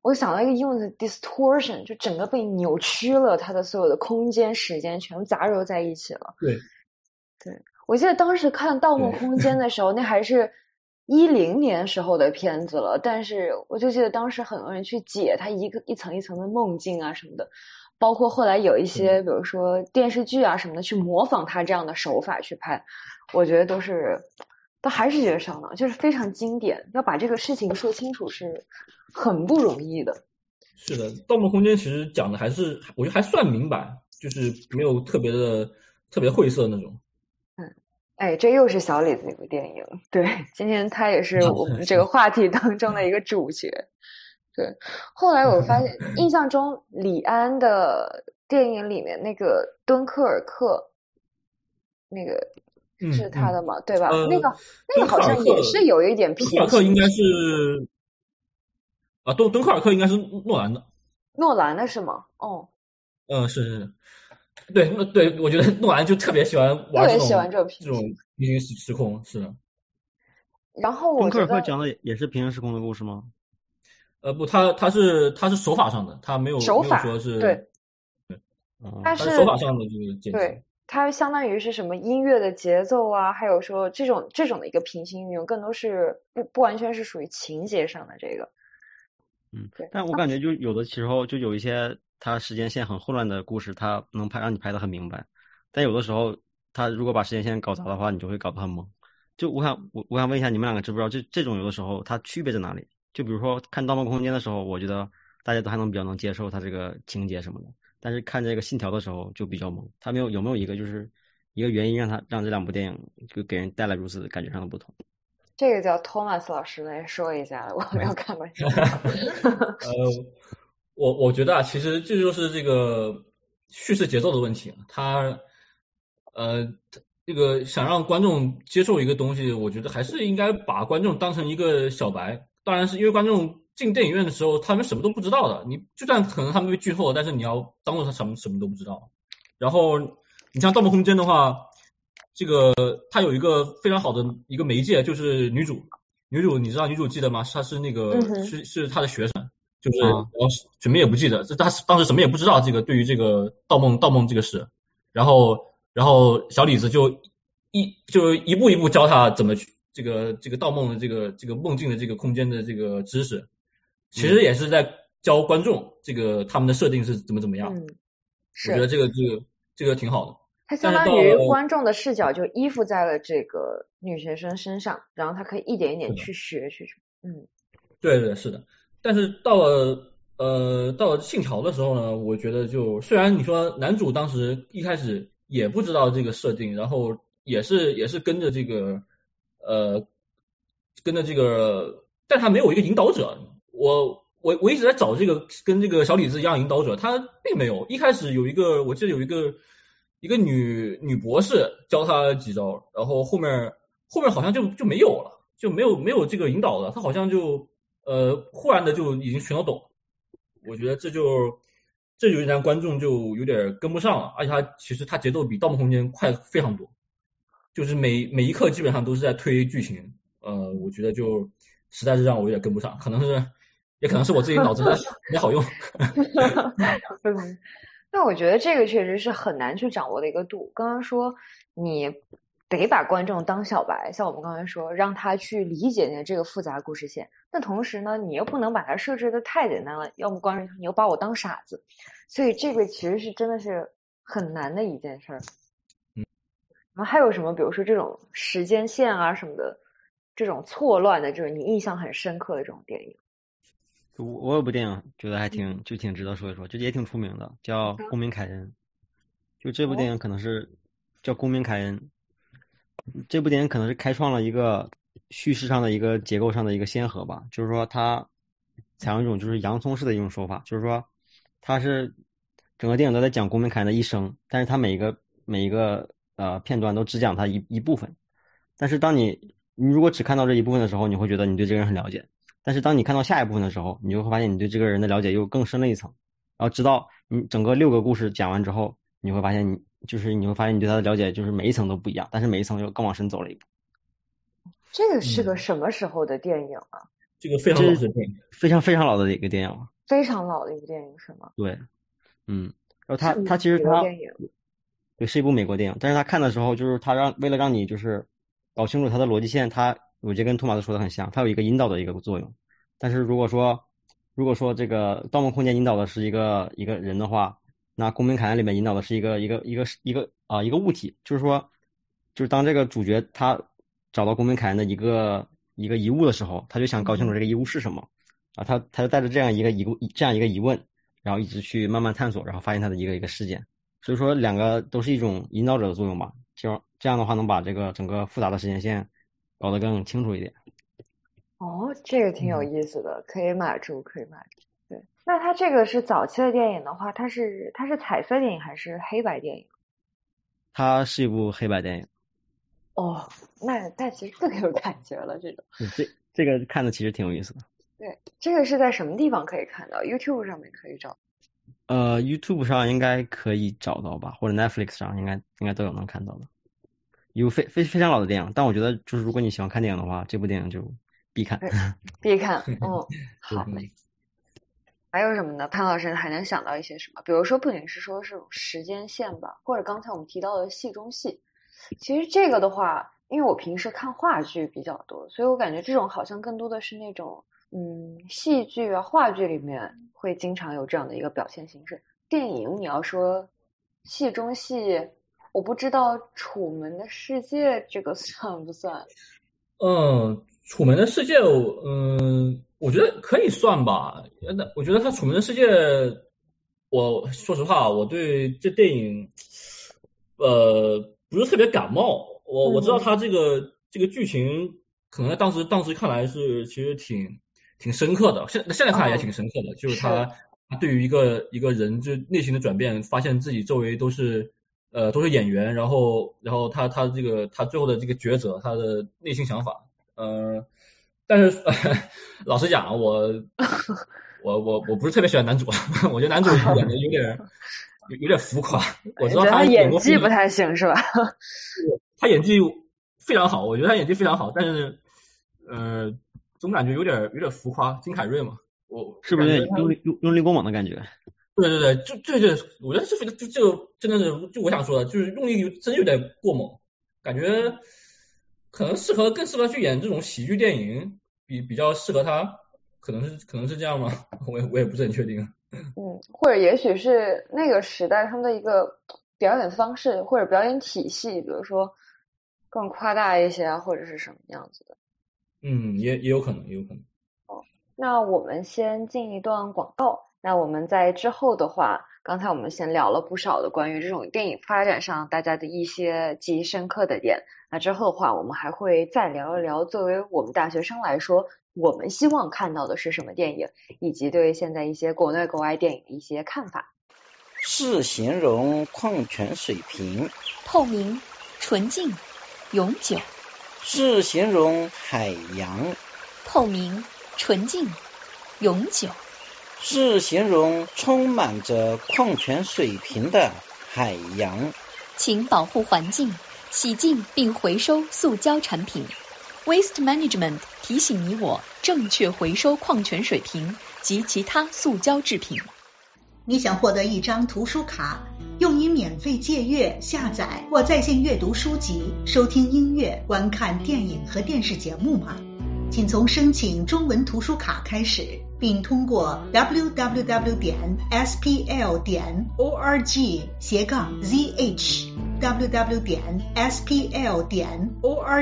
我想到一个英文的 distortion， 就整个被扭曲了，它的所有的空间时间全部杂糅在一起了。 对， 对，我记得当时看《盗梦空间》的时候，那还是一零年时候的片子了，但是我就记得当时很多人去解它一个一层一层的梦境啊什么的，包括后来有一些比如说电视剧啊什么的去模仿它这样的手法去拍，我觉得都是都还是觉得上脑，就是非常经典，要把这个事情说清楚是很不容易的。 是的，《盗梦空间》其实讲的还是我觉得还算明白，就是没有特别的特别晦涩那种。 嗯，哎，这又是小李子那部电影，对，今天他也是我们这个话题当中的一个主角。对，后来我发现印象中李安的电影里面那个敦刻尔克那个是他的吗？ 嗯、 对吧？ 呃、 那个那个好像也是有一点偏。 敦刻尔克应该是啊，敦敦刻尔克应该是诺兰的。 诺兰的是吗？哦。 嗯，是是是。对，那对我觉得诺兰就特别喜欢玩这种喜欢这种这种平行时空，是的。 然后我觉得敦刻尔克讲的也是平行时空的故事吗？ 呃不，他他是他是手法上的，他没有手法没有说是对对， 他是手法上的这个剪辑。 对，它相当于是什么音乐的节奏啊，还有说这种这种的一个平行运用，更多是不不完全是属于情节上的这个。 嗯，但我感觉就有的时候就有一些它时间线很混乱的故事，它能拍让你拍得很明白，但有的时候它如果把时间线搞砸的话，你就会搞得很懵。就我想我我想问一下你们两个知不知道这这种有的时候它区别在哪里？就比如说看《盗梦空间》的时候，我觉得大家都还能比较能接受它这个情节什么的，但是看这个《信条》的时候就比较懵。它没有有没有一个就是一个原因让它让这两部电影就给人带来如此感觉上的不同？ 这个叫 Thomas 老师来说一下，我没有看过。 呃，我我觉得啊，其实这就是这个叙事节奏的问题。他呃，这个想让观众接受一个东西，我觉得还是应该把观众当成一个小白。当然是因为观众进电影院的时候，他们什么都不知道的。你就算可能他们被剧透了，但是你要当做他什么什么都不知道。然后你像《盗梦空间》的话，这个它有一个非常好的一个媒介，就是女主。女主你知道女主记得吗？她是那个、嗯、是是她的学生，就是然后什么也不记得，这她当时什么也不知道。这个对于这个盗梦盗梦这个事，然后然后小李子就一就一步一步教她怎么去这个这个盗梦的这个这个梦境的这个空间的这个知识，其实也是在教观众这个他们的设定是怎么怎么样。 嗯， 我觉得这个这个这个挺好的。 它相当于观众的视角就依附在了这个女学生身上，然后她可以一点一点去学去。嗯， 对对是的。但是到了呃到了信条的时候呢，我觉得就虽然你说男主当时一开始也不知道这个设定，然后也是也是跟着这个呃跟着这个，但他没有一个引导者。我我我一直在找这个跟这个小李子一样引导者，他并没有。一开始有一个我记得有一个。一个女女博士教他几招，然后后面后面好像就就没有了，就没有没有这个引导了，他好像就呃忽然的就已经全都懂。我觉得这就这就让观众就有点跟不上了，而且他其实他节奏比《盗梦空间》快非常多，就是每每一刻基本上都是在推剧情，呃，我觉得就实在是让我有点跟不上，可能是也可能是我自己脑子没好用。 那我觉得这个确实是很难去掌握的一个度。刚刚说你得把观众当小白，像我们刚才说让他去理解你这个复杂故事线，那同时呢你又不能把它设置的太简单了，要么观众你又把我当傻子，所以这个其实是真的是很难的一件事儿。 嗯， 然后还有什么比如说这种时间线啊什么的这种错乱的这种你印象很深刻的这种电影？ 我我有部电影觉得还挺就挺值得说一说，就也挺出名的，叫《公民凯恩》。就这部电影可能是叫《公民凯恩》，这部电影可能是开创了一个叙事上的一个结构上的一个先河吧。就是说它采用一种就是洋葱式的一种手法，就是说它是整个电影都在讲公民凯恩的一生，但是它每一个每一个呃片段都只讲他一一部分。但是当你你如果只看到这一部分的时候，你会觉得你对这个人很了解。但是当你看到下一部分的时候，你就会发现你对这个人的了解又更深了一层，然后直到你整个六个故事讲完之后，你会发现你就是你会发现你对他的了解就是每一层都不一样，但是每一层又更往深走了一步。 这个是个什么时候的电影啊？ 这个非常老的电影， 非常非常老的一个电影了， 非常老的一部电影是吗？ 对，嗯，然后他他其实他对是一部美国电影，但是他看的时候就是他让为了让你就是搞清楚他的逻辑线，他我觉得跟托马斯说的很像，他有一个引导的一个作用。但是如果说如果说这个《盗梦空间》引导的是一个一个人的话，那《公民凯恩》里面引导的是一个一个一个一个啊、呃、一个物体，就是说就是当这个主角他找到公民凯恩的一个一个遗物的时候，他就想搞清楚这个遗物是什么啊，他他就带着这样一个疑这样一个疑问，然后一直去慢慢探索，然后发现他的一个一个事件。所以说两个都是一种引导者的作用吧，就这样的话能把这个整个复杂的时间线搞得更清楚一点。 哦，这个挺有意思的，嗯、可以码住，可以码住。对，那它这个是早期的电影的话，它是它是彩色电影还是黑白电影？ 它是一部黑白电影。 哦，那那其实更有感觉了，这种。 这这个看的其实挺有意思的。 对，这个是在什么地方可以看到 ？YouTube 上面可以找。 呃 ，YouTube 上应该可以找到吧，或者 Netflix 上应该应该都有能看到的。一部非非非常老的电影，但我觉得就是如果你喜欢看电影的话，这部电影就必看。 必看，嗯，好嘞。还有什么呢？潘老师还能想到一些什么？比如说，不仅是说是时间线吧，或者刚才我们提到的戏中戏。其实这个的话，因为我平时看话剧比较多，所以我感觉这种好像更多的是那种嗯戏剧啊、话剧里面会经常有这样的一个表现形式。电影你要说戏中戏，我不知道《楚门的世界》这个算不算？ 嗯，《楚门的世界》嗯，我觉得可以算吧。那我觉得他《楚门的世界》，我说实话，我对这电影呃不是特别感冒。我我知道他这个、嗯、这个剧情可能在当时当时看来是其实挺挺深刻的，现现在看来也挺深刻的，哦、就是他他对于一个一个人就内心的转变，发现自己周围都是呃都是演员，然后然后他他这个他最后的这个抉择，他的内心想法，呃，但是呃老实讲，我我我我不是特别喜欢男主，我觉得男主演的有点。有有点浮夸，我知道他演技不太行是吧？ 他演技非常好，我觉得他演技非常好，但是呃，总感觉有点有点浮夸。金凯瑞嘛，我是不是用力用用力过猛的感觉？ 对对对，就对对，我觉得这这这真的是就我想说的，就是用力真有点过猛，感觉可能适合更适合去演这种喜剧电影，比比较适合他，可能是可能是这样吗？我也我也不是很确定。 嗯，或者也许是那个时代他们的一个表演方式或者表演体系，比如说更夸大一些啊，或者是什么样子的。 嗯，也也有可能，也有可能。 哦，那我们先进一段广告。那我们在之后的话，刚才我们先聊了不少的关于这种电影发展上大家的一些记忆深刻的点。那之后的话，我们还会再聊一聊，作为我们大学生来说，我们希望看到的是什么电影，以及对现在一些国内国外电影的一些看法。 是形容矿泉水瓶， 透明、纯净、永久。 是形容海洋， 透明、纯净、永久。 是形容充满着矿泉水瓶的海洋。 请保护环境，洗净并回收塑胶产品。Waste Management 提醒你我正确回收矿泉水瓶及其他塑胶制品。 你想获得一张图书卡，用于免费借阅、下载或在线阅读书籍、收听音乐、观看电影和电视节目吗？请从申请中文图书卡开始，并通过 double-u double-u double-u 点 s p l 点 org 斜杠 z h double-u double-u double-u 点 s p l 点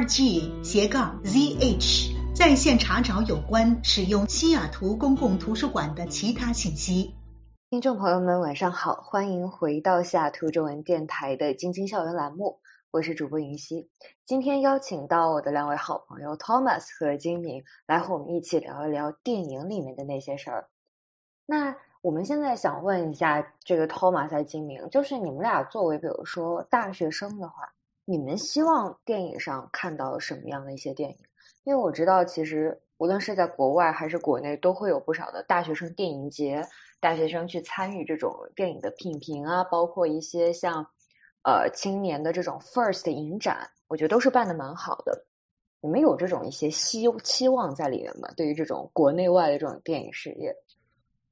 org 斜杠 z h 在线查找有关使用西雅图公共图书馆的其他信息。 听众朋友们晚上好，欢迎回到西雅图中文电台的晶晶校园栏目，我是主播云溪。今天邀请到我的两位好朋友 Thomas 和金明来和我们一起聊一聊电影里面的那些事儿。那我们现在想问一下这个 Thomas 和金明，就是你们俩作为比如说大学生的话，你们希望电影上看到什么样的一些电影？因为我知道其实无论是在国外还是国内都会有不少的大学生电影节，大学生去参与这种电影的品评啊，包括一些像呃青年的这种 First 影展，我觉得都是办得蛮好的。你们有这种一些希期望在里面吗？对于这种国内外的这种电影事业？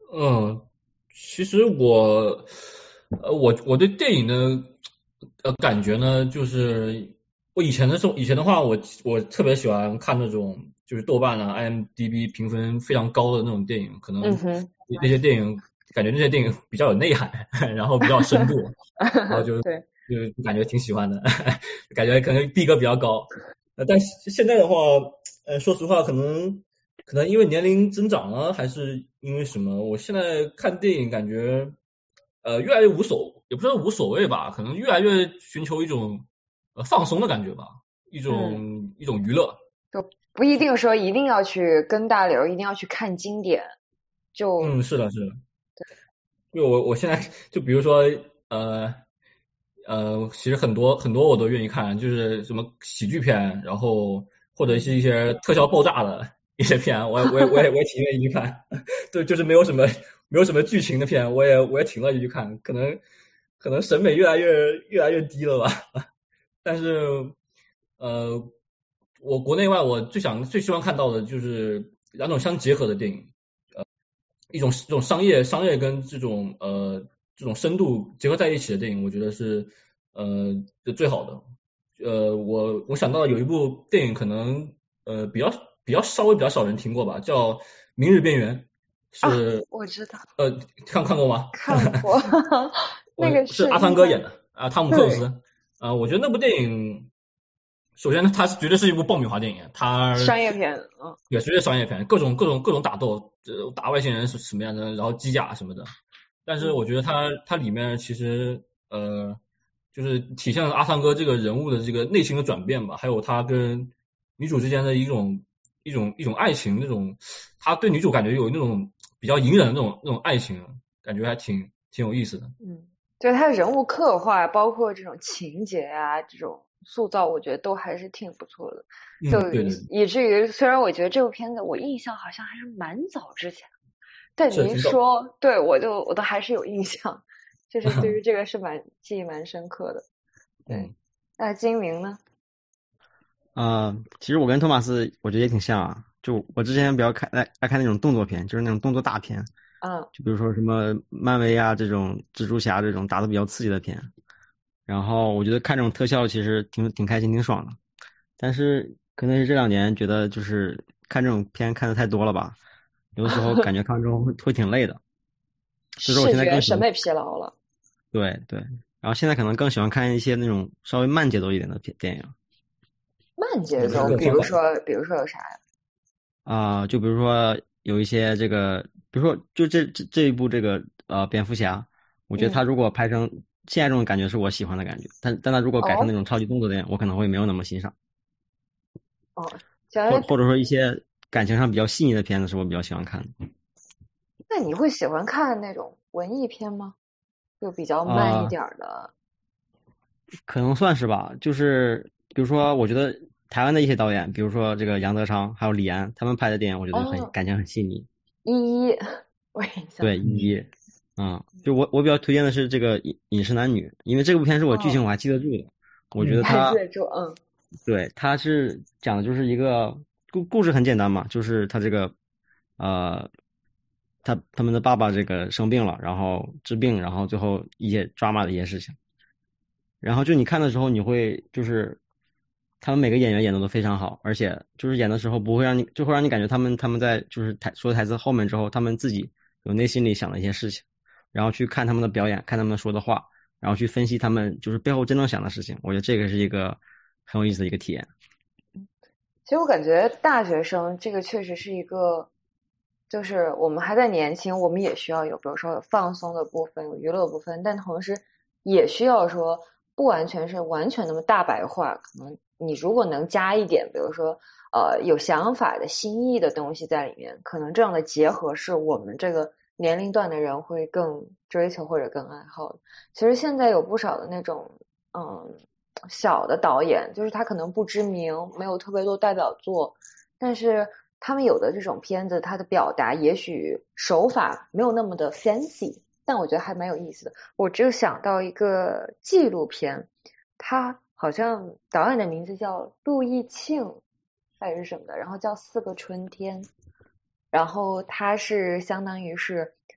嗯，其实我呃我我对电影的呃感觉呢，就是我以前的时候，以前的话我我特别喜欢看那种就是豆瓣啊、I M D B 评分非常高的那种电影，可能那些电影感觉那些电影比较有内涵，然后比较有深度，然后就对， 就感觉挺喜欢的，感觉可能逼格比较高。呃，但是现在的话，呃，说实话，可能可能因为年龄增长了，还是因为什么？我现在看电影感觉，呃，越来越无所，也不是无所谓吧，可能越来越寻求一种呃放松的感觉吧，一种、嗯、一种娱乐， 就不一定说一定要去跟大流，一定要去看经典，就嗯，是的，是的，对，因为我我现在就比如说呃。呃，其实很多很多我都愿意看，就是什么喜剧片，然后或者是一些特效爆炸的一些片，我也我也我也我也挺愿意去看。对，就是没有什么没有什么剧情的片，我也我也挺乐意去看。可能可能审美越来越越来越低了吧。但是呃，我国内外我最想最希望看到的就是两种相结合的电影，呃，一种这种商业商业跟这种呃。这种深度结合在一起的电影，我觉得是呃最好的。呃，我我想到有一部电影，可能呃比较比较稍微比较少人听过吧，叫《明日边缘》，是、 啊、我知道。 呃，看看过吗？ 看过，那个是阿汤哥演的啊，汤姆克鲁斯。啊、呃，我觉得那部电影，首先它是绝对是一部爆米花电影，它商业片，嗯， 也绝对商业片，各种各种各种打斗，呃，打外星人是什么样的，然后机甲什么的。但是我觉得它它里面其实呃就是体现了阿汤哥这个人物的这个内心的转变吧，还有他跟女主之间的一种一种一种爱情，那种他对女主感觉有那种比较隐忍的那种那种爱情，感觉还挺挺有意思的。 嗯，对他人物刻画，包括这种情节啊，这种塑造，我觉得都还是挺不错的。就嗯、对对以至于虽然我觉得这部片子我印象好像还是蛮早之前。但你一说，对我就我都还是有印象，就是对于这个是蛮记忆蛮深刻的。对， 嗯、 那金明呢？ 呃，其实我跟托马斯我觉得也挺像啊，就我之前比较看爱爱看那种动作片，就是那种动作大片， 嗯， 就比如说什么漫威啊这种蜘蛛侠这种打得比较刺激的片，然后我觉得看这种特效其实挺挺开心挺爽的，但是可能是这两年觉得就是看这种片看的太多了吧。有的时候感觉看完之后会会挺累的，所以说我现在更喜欢视觉审美疲劳了。 对对，然后现在可能更喜欢看一些那种稍微慢节奏一点的片电影。 慢节奏，比如说比如说有啥呀？ 啊、呃，就比如说有一些这个，比如说就这这这一部这个呃蝙蝠侠，我觉得他如果拍成现在这种感觉是我喜欢的感觉，但但他如果改成那种超级动作电影，我可能会没有那么欣赏。 哦， 或或者说一些感情上比较细腻的片子是我比较喜欢看的。 那你会喜欢看那种文艺片吗？就比较慢一点的、呃。 可能算是吧，就是比如说，我觉得台湾的一些导演，比如说这个杨德昌还有李安，他们拍的电影，我觉得很、哦、感情很细腻。 一一，我印象。 对一一，嗯，就我我比较推荐的是这个饮饮食男女，因为这部片是我剧情我还记得住的，哦、我觉得他记得住，嗯， 对，他是讲的就是一个故故事很简单嘛，就是他这个呃。他他们的爸爸这个生病了，然后治病，然后最后一些抓马的一些事情，然后就你看的时候，你会就是他们每个演员演的都非常好，而且就是演的时候不会让你就会让你感觉他们他们在就是台说台词后面之后，他们自己有内心里想的一些事情，然后去看他们的表演，看他们说的话，然后去分析他们就是背后真正想的事情，我觉得这个是一个很有意思的一个体验。 其实我感觉大学生这个确实是一个。就是我们还在年轻，我们也需要有，比如说有放松的部分，有娱乐的部分，但同时也需要说不完全是完全那么大白话，可能你如果能加一点，比如说呃有想法的新意的东西在里面，可能这样的结合是我们这个年龄段的人会更追求或者更爱好的。其实现在有不少的那种嗯小的导演，就是他可能不知名，没有特别多代表作，但是他们有的这种片子，它的表达也许手法没有那么的 fancy， 但我觉得还蛮有意思的。我只有想到一个纪录片，它好像导演的名字叫陆毅庆还是什么的，然后叫四个春天，然后它是相当于是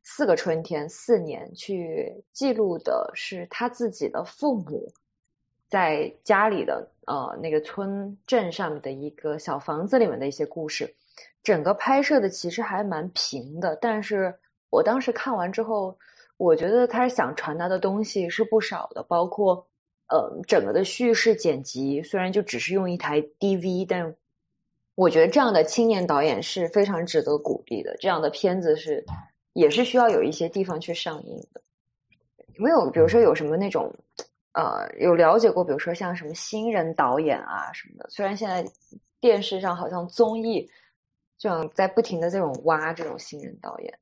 四个春天四年去记录的是他自己的父母在家里的呃那个村镇上面的一个小房子里面的一些故事。整个拍摄的其实还蛮平的，但是我当时看完之后，我觉得他是想传达的东西是不少的，包括呃整个的叙事剪辑，虽然就只是用一台 D V， 但我觉得这样的青年导演是非常值得鼓励的，这样的片子是也是需要有一些地方去上映的。有没有比如说有什么那种呃有了解过，比如说像什么新人导演啊什么的，虽然现在电视上好像综艺这种在不停的这种挖这种新人导演。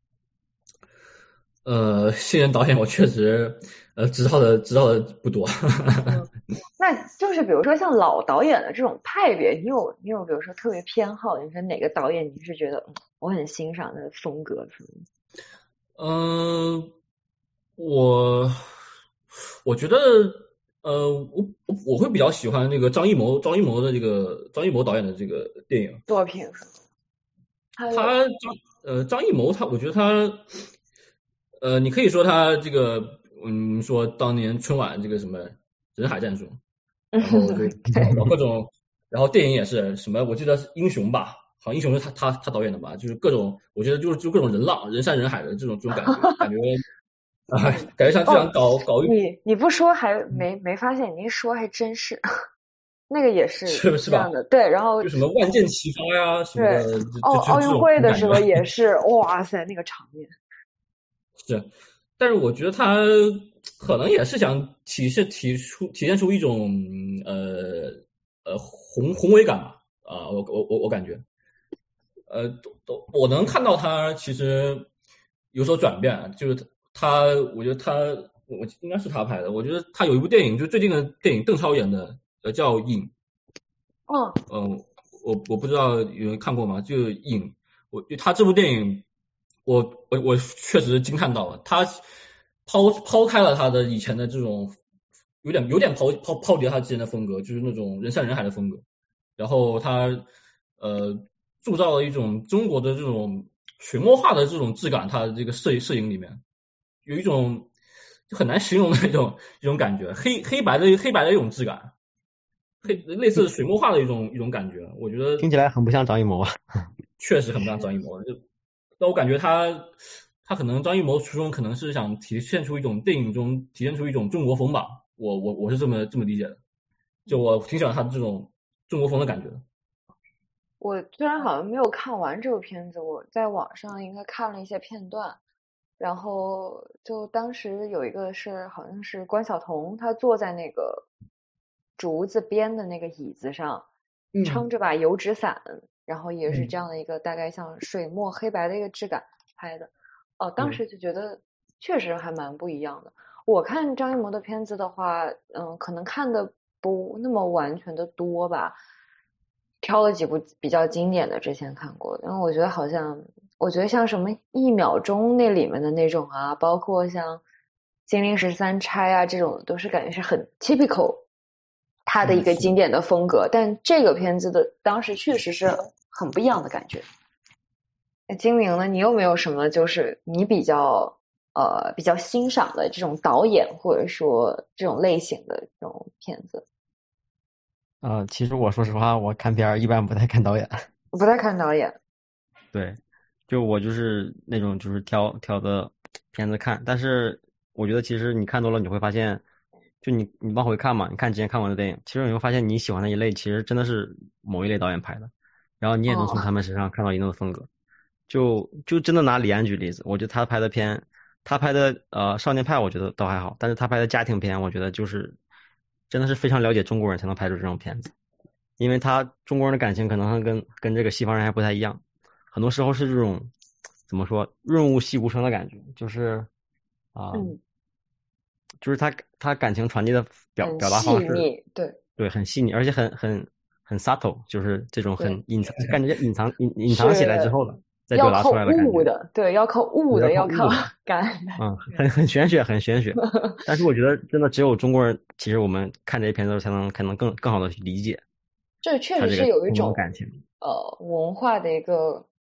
呃，新人导演我确实呃知道的知道的不多。 嗯，那就是比如说像老导演的这种派别，你有你有比如说特别偏好，你说哪个导演你是觉得、嗯、我很欣赏他的风格什么的？ 嗯，我我觉得呃我我我会比较喜欢那个张艺谋张艺谋的这个张艺谋导演的这个电影作品。 他张呃张艺谋他我觉得他呃你可以说他这个嗯说当年春晚这个什么人海战术，然后就然后各种然后电影也是什么我记得是英雄吧，好像英雄是他他他导演的吧，就是各种我觉得就是就各种人浪人山人海的这种这种感觉感觉啊、呃、感觉像就想搞、哦、搞一你你不说还没没发现，你一说还真是那个也是是这样的，对，然后就什么万箭齐发呀什么的， 奥奥运会的时候也是，哇塞那个场面。 是，但是我觉得他可能也是想体现体出体现出一种呃呃宏宏伟感吧啊、呃，我我我我感觉，呃都都我能看到他其实有所转变，就是他我觉得他我应该是他拍的，我觉得他有一部电影，就最近的电影邓超演的。呃，叫影， 嗯， 呃，我我不知道有人看过吗？就影，我他这部电影，我我我确实惊叹到了，他抛抛开了他的以前的这种，有点有点抛抛抛离他之前的风格，就是那种人山人海的风格，然后他呃铸造了一种中国的这种水墨画的这种质感，他的这个摄摄影里面有一种很难形容的一种一种感觉，黑黑白的黑白的一种质感。类似水墨画的一种一种感觉，我觉得听起来很不像张艺谋啊。 确实很不像张艺谋，就那我感觉他他可能张艺谋初衷可能是想体现出一种电影中体现出一种中国风吧，我我我是这么这么理解的，就我挺喜欢他这种中国风的感觉的。 我虽然好像没有看完这部片子，我在网上应该看了一些片段，然后就当时有一个是好像是关晓彤，她坐在那个竹子编的那个椅子上，撑着把油纸伞、嗯，然后也是这样的一个、嗯、大概像水墨黑白的一个质感拍的。哦，当时就觉得确实还蛮不一样的。嗯、我看张艺谋的片子的话，嗯，可能看的不那么完全的多吧，挑了几部比较经典的之前看过的，因为我觉得好像，我觉得像什么一秒钟那里面的那种啊，包括像金陵十三钗啊这种，都是感觉是很 typical。他的一个经典的风格，但这个片子的当时确实是很不一样的感觉。那精灵呢？你有没有什么就是你比较呃比较欣赏的这种导演或者说这种类型的这种片子？ 呃，其实我说实话，我看片儿一般不太看导演。 不太看导演。 对，就我就是那种就是挑挑的片子看，但是我觉得其实你看多了，你会发现。就你你往回看嘛，你看之前看过的电影，其实你会发现你喜欢的一类其实真的是某一类导演拍的，然后你也能从他们身上看到一定的风格。就就真的拿李安举例子，我觉得他拍的片，他拍的呃少年派我觉得倒还好，但是他拍的家庭片我觉得就是真的是非常了解中国人才能拍出这种片子，因为他中国人的感情可能跟跟这个西方人还不太一样，很多时候是这种怎么说润物细无声的感觉，就是啊。呃嗯就是他他感情传递的表表达方式， 对对，很细腻，而且很很很 subtle， 就是这种很隐藏，感觉隐藏隐隐藏起来之后的，再表达出来的感觉。 要靠悟的，对，要靠悟的，要靠感的。 嗯，很很玄学，很玄学。但是我觉得真的只有中国人，其实我们看这些片子才能才能更更好的去理解。 这确实是有一种感情， 呃文化的一个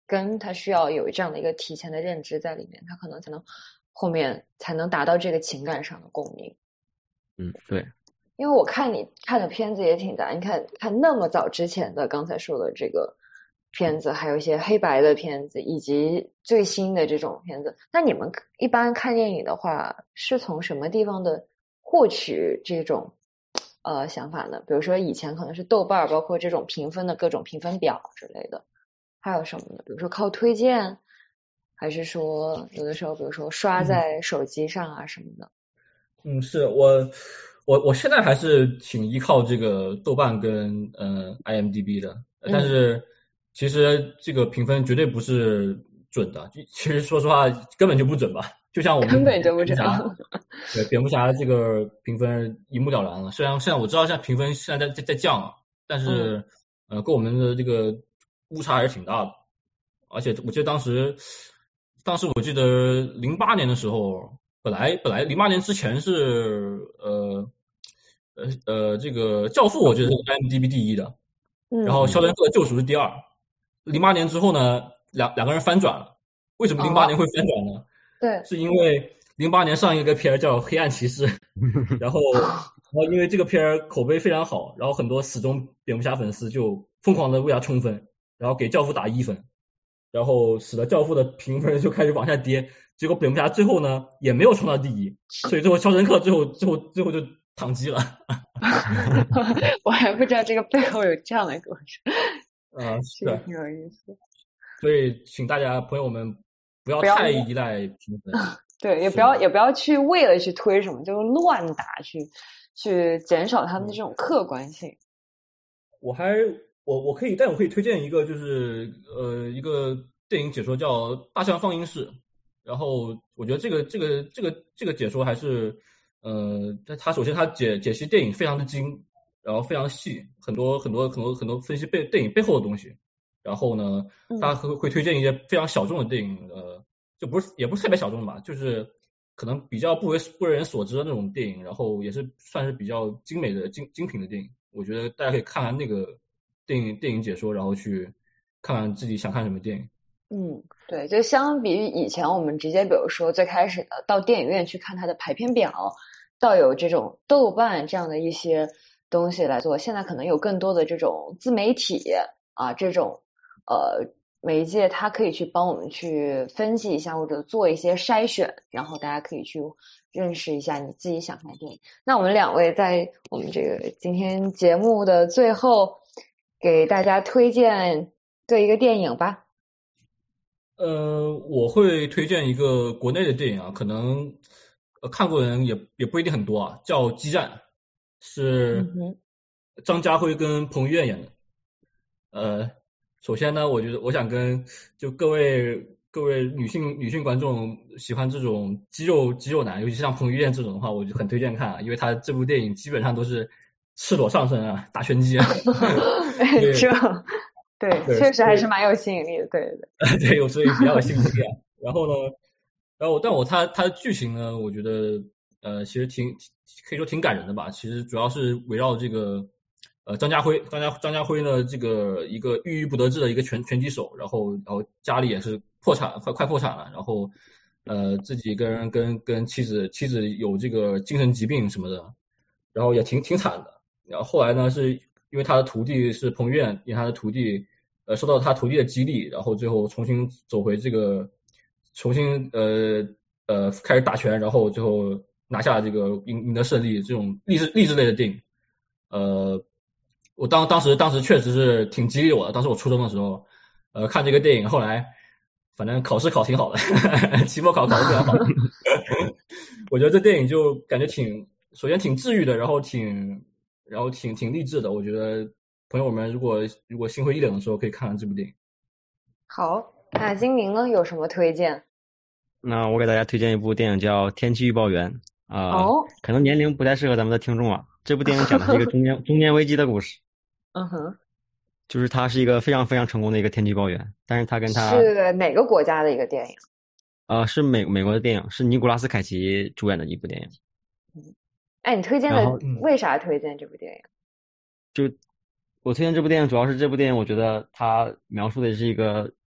根，他需要有这样的一个提前的认知在里面，他可能才能后面才能达到这个情感上的共鸣。 嗯，对。 因为我看你看的片子也挺杂，你看看那么早之前的刚才说的这个片子，还有一些黑白的片子，以及最新的这种片子。那你们一般看电影的话，是从什么地方的获取这种呃想法呢？比如说以前可能是豆瓣，包括这种评分的各种评分表之类的，还有什么呢？比如说靠推荐，还是说有的时候比如说刷在手机上啊什么的？ 嗯，是我我我现在还是挺依靠这个豆瓣跟呃 I M D B 的，但是其实这个评分绝对不是准的，其实说实话根本就不准吧。就像我们根本就不准。 对蝙蝠侠这个评分一目了然了，虽然现在我知道现在评分现在在在在降了，但是、嗯、呃跟我们的这个误差还是挺大的。而且我记得当时当时我记得零八年的时候。本来本来零八年之前是呃呃呃这个教父我觉得是 I M D B 第一的，嗯、然后肖申克的救赎是第二。零八年之后呢，两两个人翻转了。为什么零八年会翻转呢？ 哦、对， 是因为零八年上一个片叫《黑暗骑士》，然后然后因为这个片口碑非常好，然后很多死忠蝙蝠侠粉丝就疯狂的为他冲分，然后给教父打一分，然后使得教父的评分就开始往下跌。结果蝙蝠侠最后呢也没有冲到第一，所以最后肖申克最后最后最后就躺机了。 我还不知道这个背后有这样的故事。 啊，是挺有意思。 所以请大家朋友们不要太依赖评分。 对，也不要也不要去为了去推什么就乱打，去去减少他们的这种客观性。 我还我我可以，但我可以推荐一个就是呃一个电影解说叫《大象放映室》。然后我觉得这个这个这个这个解说还是呃，他首先他解解析电影非常的精，然后非常细，很多很多很多很多分析背电影背后的东西。然后呢，他会会推荐一些非常小众的电影，呃，就不是也不是特别小众吧，就是可能比较不为不为人所知的那种电影，然后也是算是比较精美的精精品的电影。我觉得大家可以看看那个电影电影解说，然后去看看自己想看什么电影。 嗯，对，就相比于以前我们直接比如说最开始的到电影院去看它的排片表，到有这种豆瓣这样的一些东西来做，现在可能有更多的这种自媒体啊这种呃媒介，它可以去帮我们去分析一下或者做一些筛选，然后大家可以去认识一下你自己想看的电影。那我们两位在我们这个今天节目的最后给大家推荐各一个电影吧。 呃，我会推荐一个国内的电影啊，可能呃看过的人也也不一定很多啊，叫《激战》，是张家辉跟彭于晏演的。呃，首先呢，我觉得我想跟就各位各位女性女性观众喜欢这种肌肉肌肉男，尤其像彭于晏这种的话，我就很推荐看啊，因为他这部电影基本上都是赤裸上身啊，打拳击啊。 这对，确实还是蛮有吸引力的，对对对。对，所以比较有吸引力。然后呢，然后但我他他的剧情呢，我觉得呃其实挺可以说挺感人的吧。其实主要是围绕这个呃张家辉，张家张家辉呢这个一个郁郁不得志的一个拳拳击手，然后然后家里也是破产，快快破产了，然后呃自己跟跟跟妻子妻子有这个精神疾病什么的，然后也挺挺惨的。然后后来呢是因为他的徒弟是彭于晏，因为他的徒弟呃受到他徒弟的激励，然后最后重新走回这个重新呃呃开始打拳，然后最后拿下这个赢赢得胜利，这种励志励志类的电影。呃我当当时当时确实是挺激励我的，当时我初中的时候呃看这个电影，后来反正考试考挺好的，期末考考得非常好。我觉得这电影就感觉挺首先挺治愈的，然后挺然后挺挺励志的。我觉得朋友们如果如果心灰意冷的时候可以看看这部电影。 好，那金明呢有什么推荐？ 那我给大家推荐一部电影叫《天气预报员》啊、呃哦， 可能年龄不太适合咱们的听众啊。这部电影讲的是一个中年中年危机的故事。 嗯哼， 就是他是一个非常非常成功的一个天气预报员，但是他跟他是哪个国家的一个电影？ 呃是美美国的电影，是尼古拉斯凯奇主演的一部电影。 嗯，哎，你推荐的为啥推荐这部电影？ 就我推荐这部电影，主要是这部电影，我觉得它描述的是一个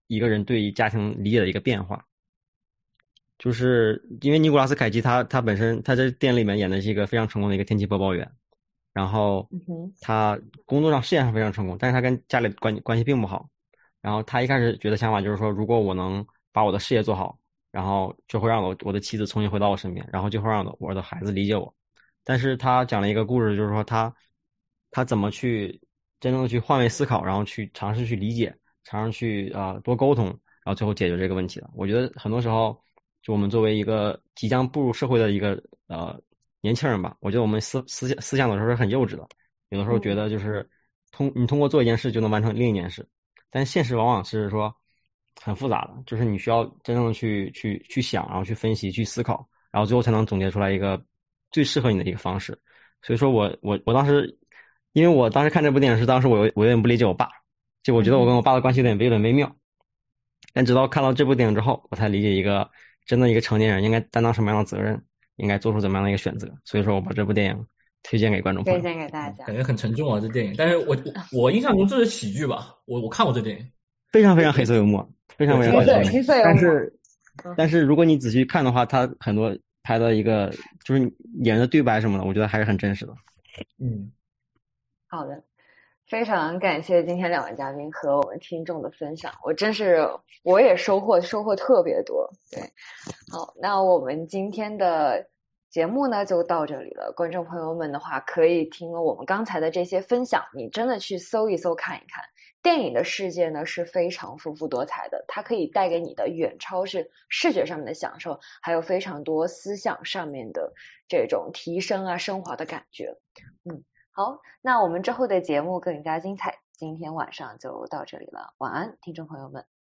一个人对于家庭理解的一个变化。就是因为尼古拉斯凯奇他他本身他在电影里面演的是一个非常成功的一个天气播报员，然后他工作上事业上非常成功，但是他跟家里关关系并不好。然后他一开始觉得想法就是说，如果我能把我的事业做好，然后就会让我我的妻子重新回到我身边，然后就会让我的孩子理解我。但是他讲了一个故事，就是说他他怎么去真正的去换位思考，然后去尝试去理解，尝试去啊、呃、多沟通，然后最后解决这个问题的。我觉得很多时候，就我们作为一个即将步入社会的一个呃年轻人吧，我觉得我们思思想思想的时候是很幼稚的，有的时候觉得就是通你通过做一件事就能完成另一件事，但现实往往是说很复杂的，就是你需要真正的去去去想，然后去分析，去思考，然后最后才能总结出来一个最适合你的一个方式。所以说我我我当时，因为我当时看这部电影是当时我有我有点不理解我爸，就我觉得我跟我爸的关系有点有点微妙，但直到看到这部电影之后，我才理解一个真的一个成年人应该担当什么样的责任，应该做出怎么样的一个选择。所以说我把这部电影推荐给观众朋友， 推荐给大家。 感觉很沉重啊，这电影。但是我我印象中这是喜剧吧？我我看过这电影， 非常非常黑色幽默，非常非常黑色黑色幽默。 但是但是如果你仔细看的话，它很多拍的一个就是演员的对白什么的，我觉得还是很真实的。 嗯， 好的。非常感谢今天两位嘉宾和我们听众的分享，我真是我也收获收获特别多。对，好，那我们今天的节目呢就到这里了。观众朋友们的话，可以听了我们刚才的这些分享，你真的去搜一搜看一看，电影的世界呢是非常丰富多彩的，它可以带给你的远超是视觉上面的享受，还有非常多思想上面的这种提升啊升华的感觉。嗯。好，那我们之后的节目更加精彩，今天晚上就到这里了，晚安，听众朋友们。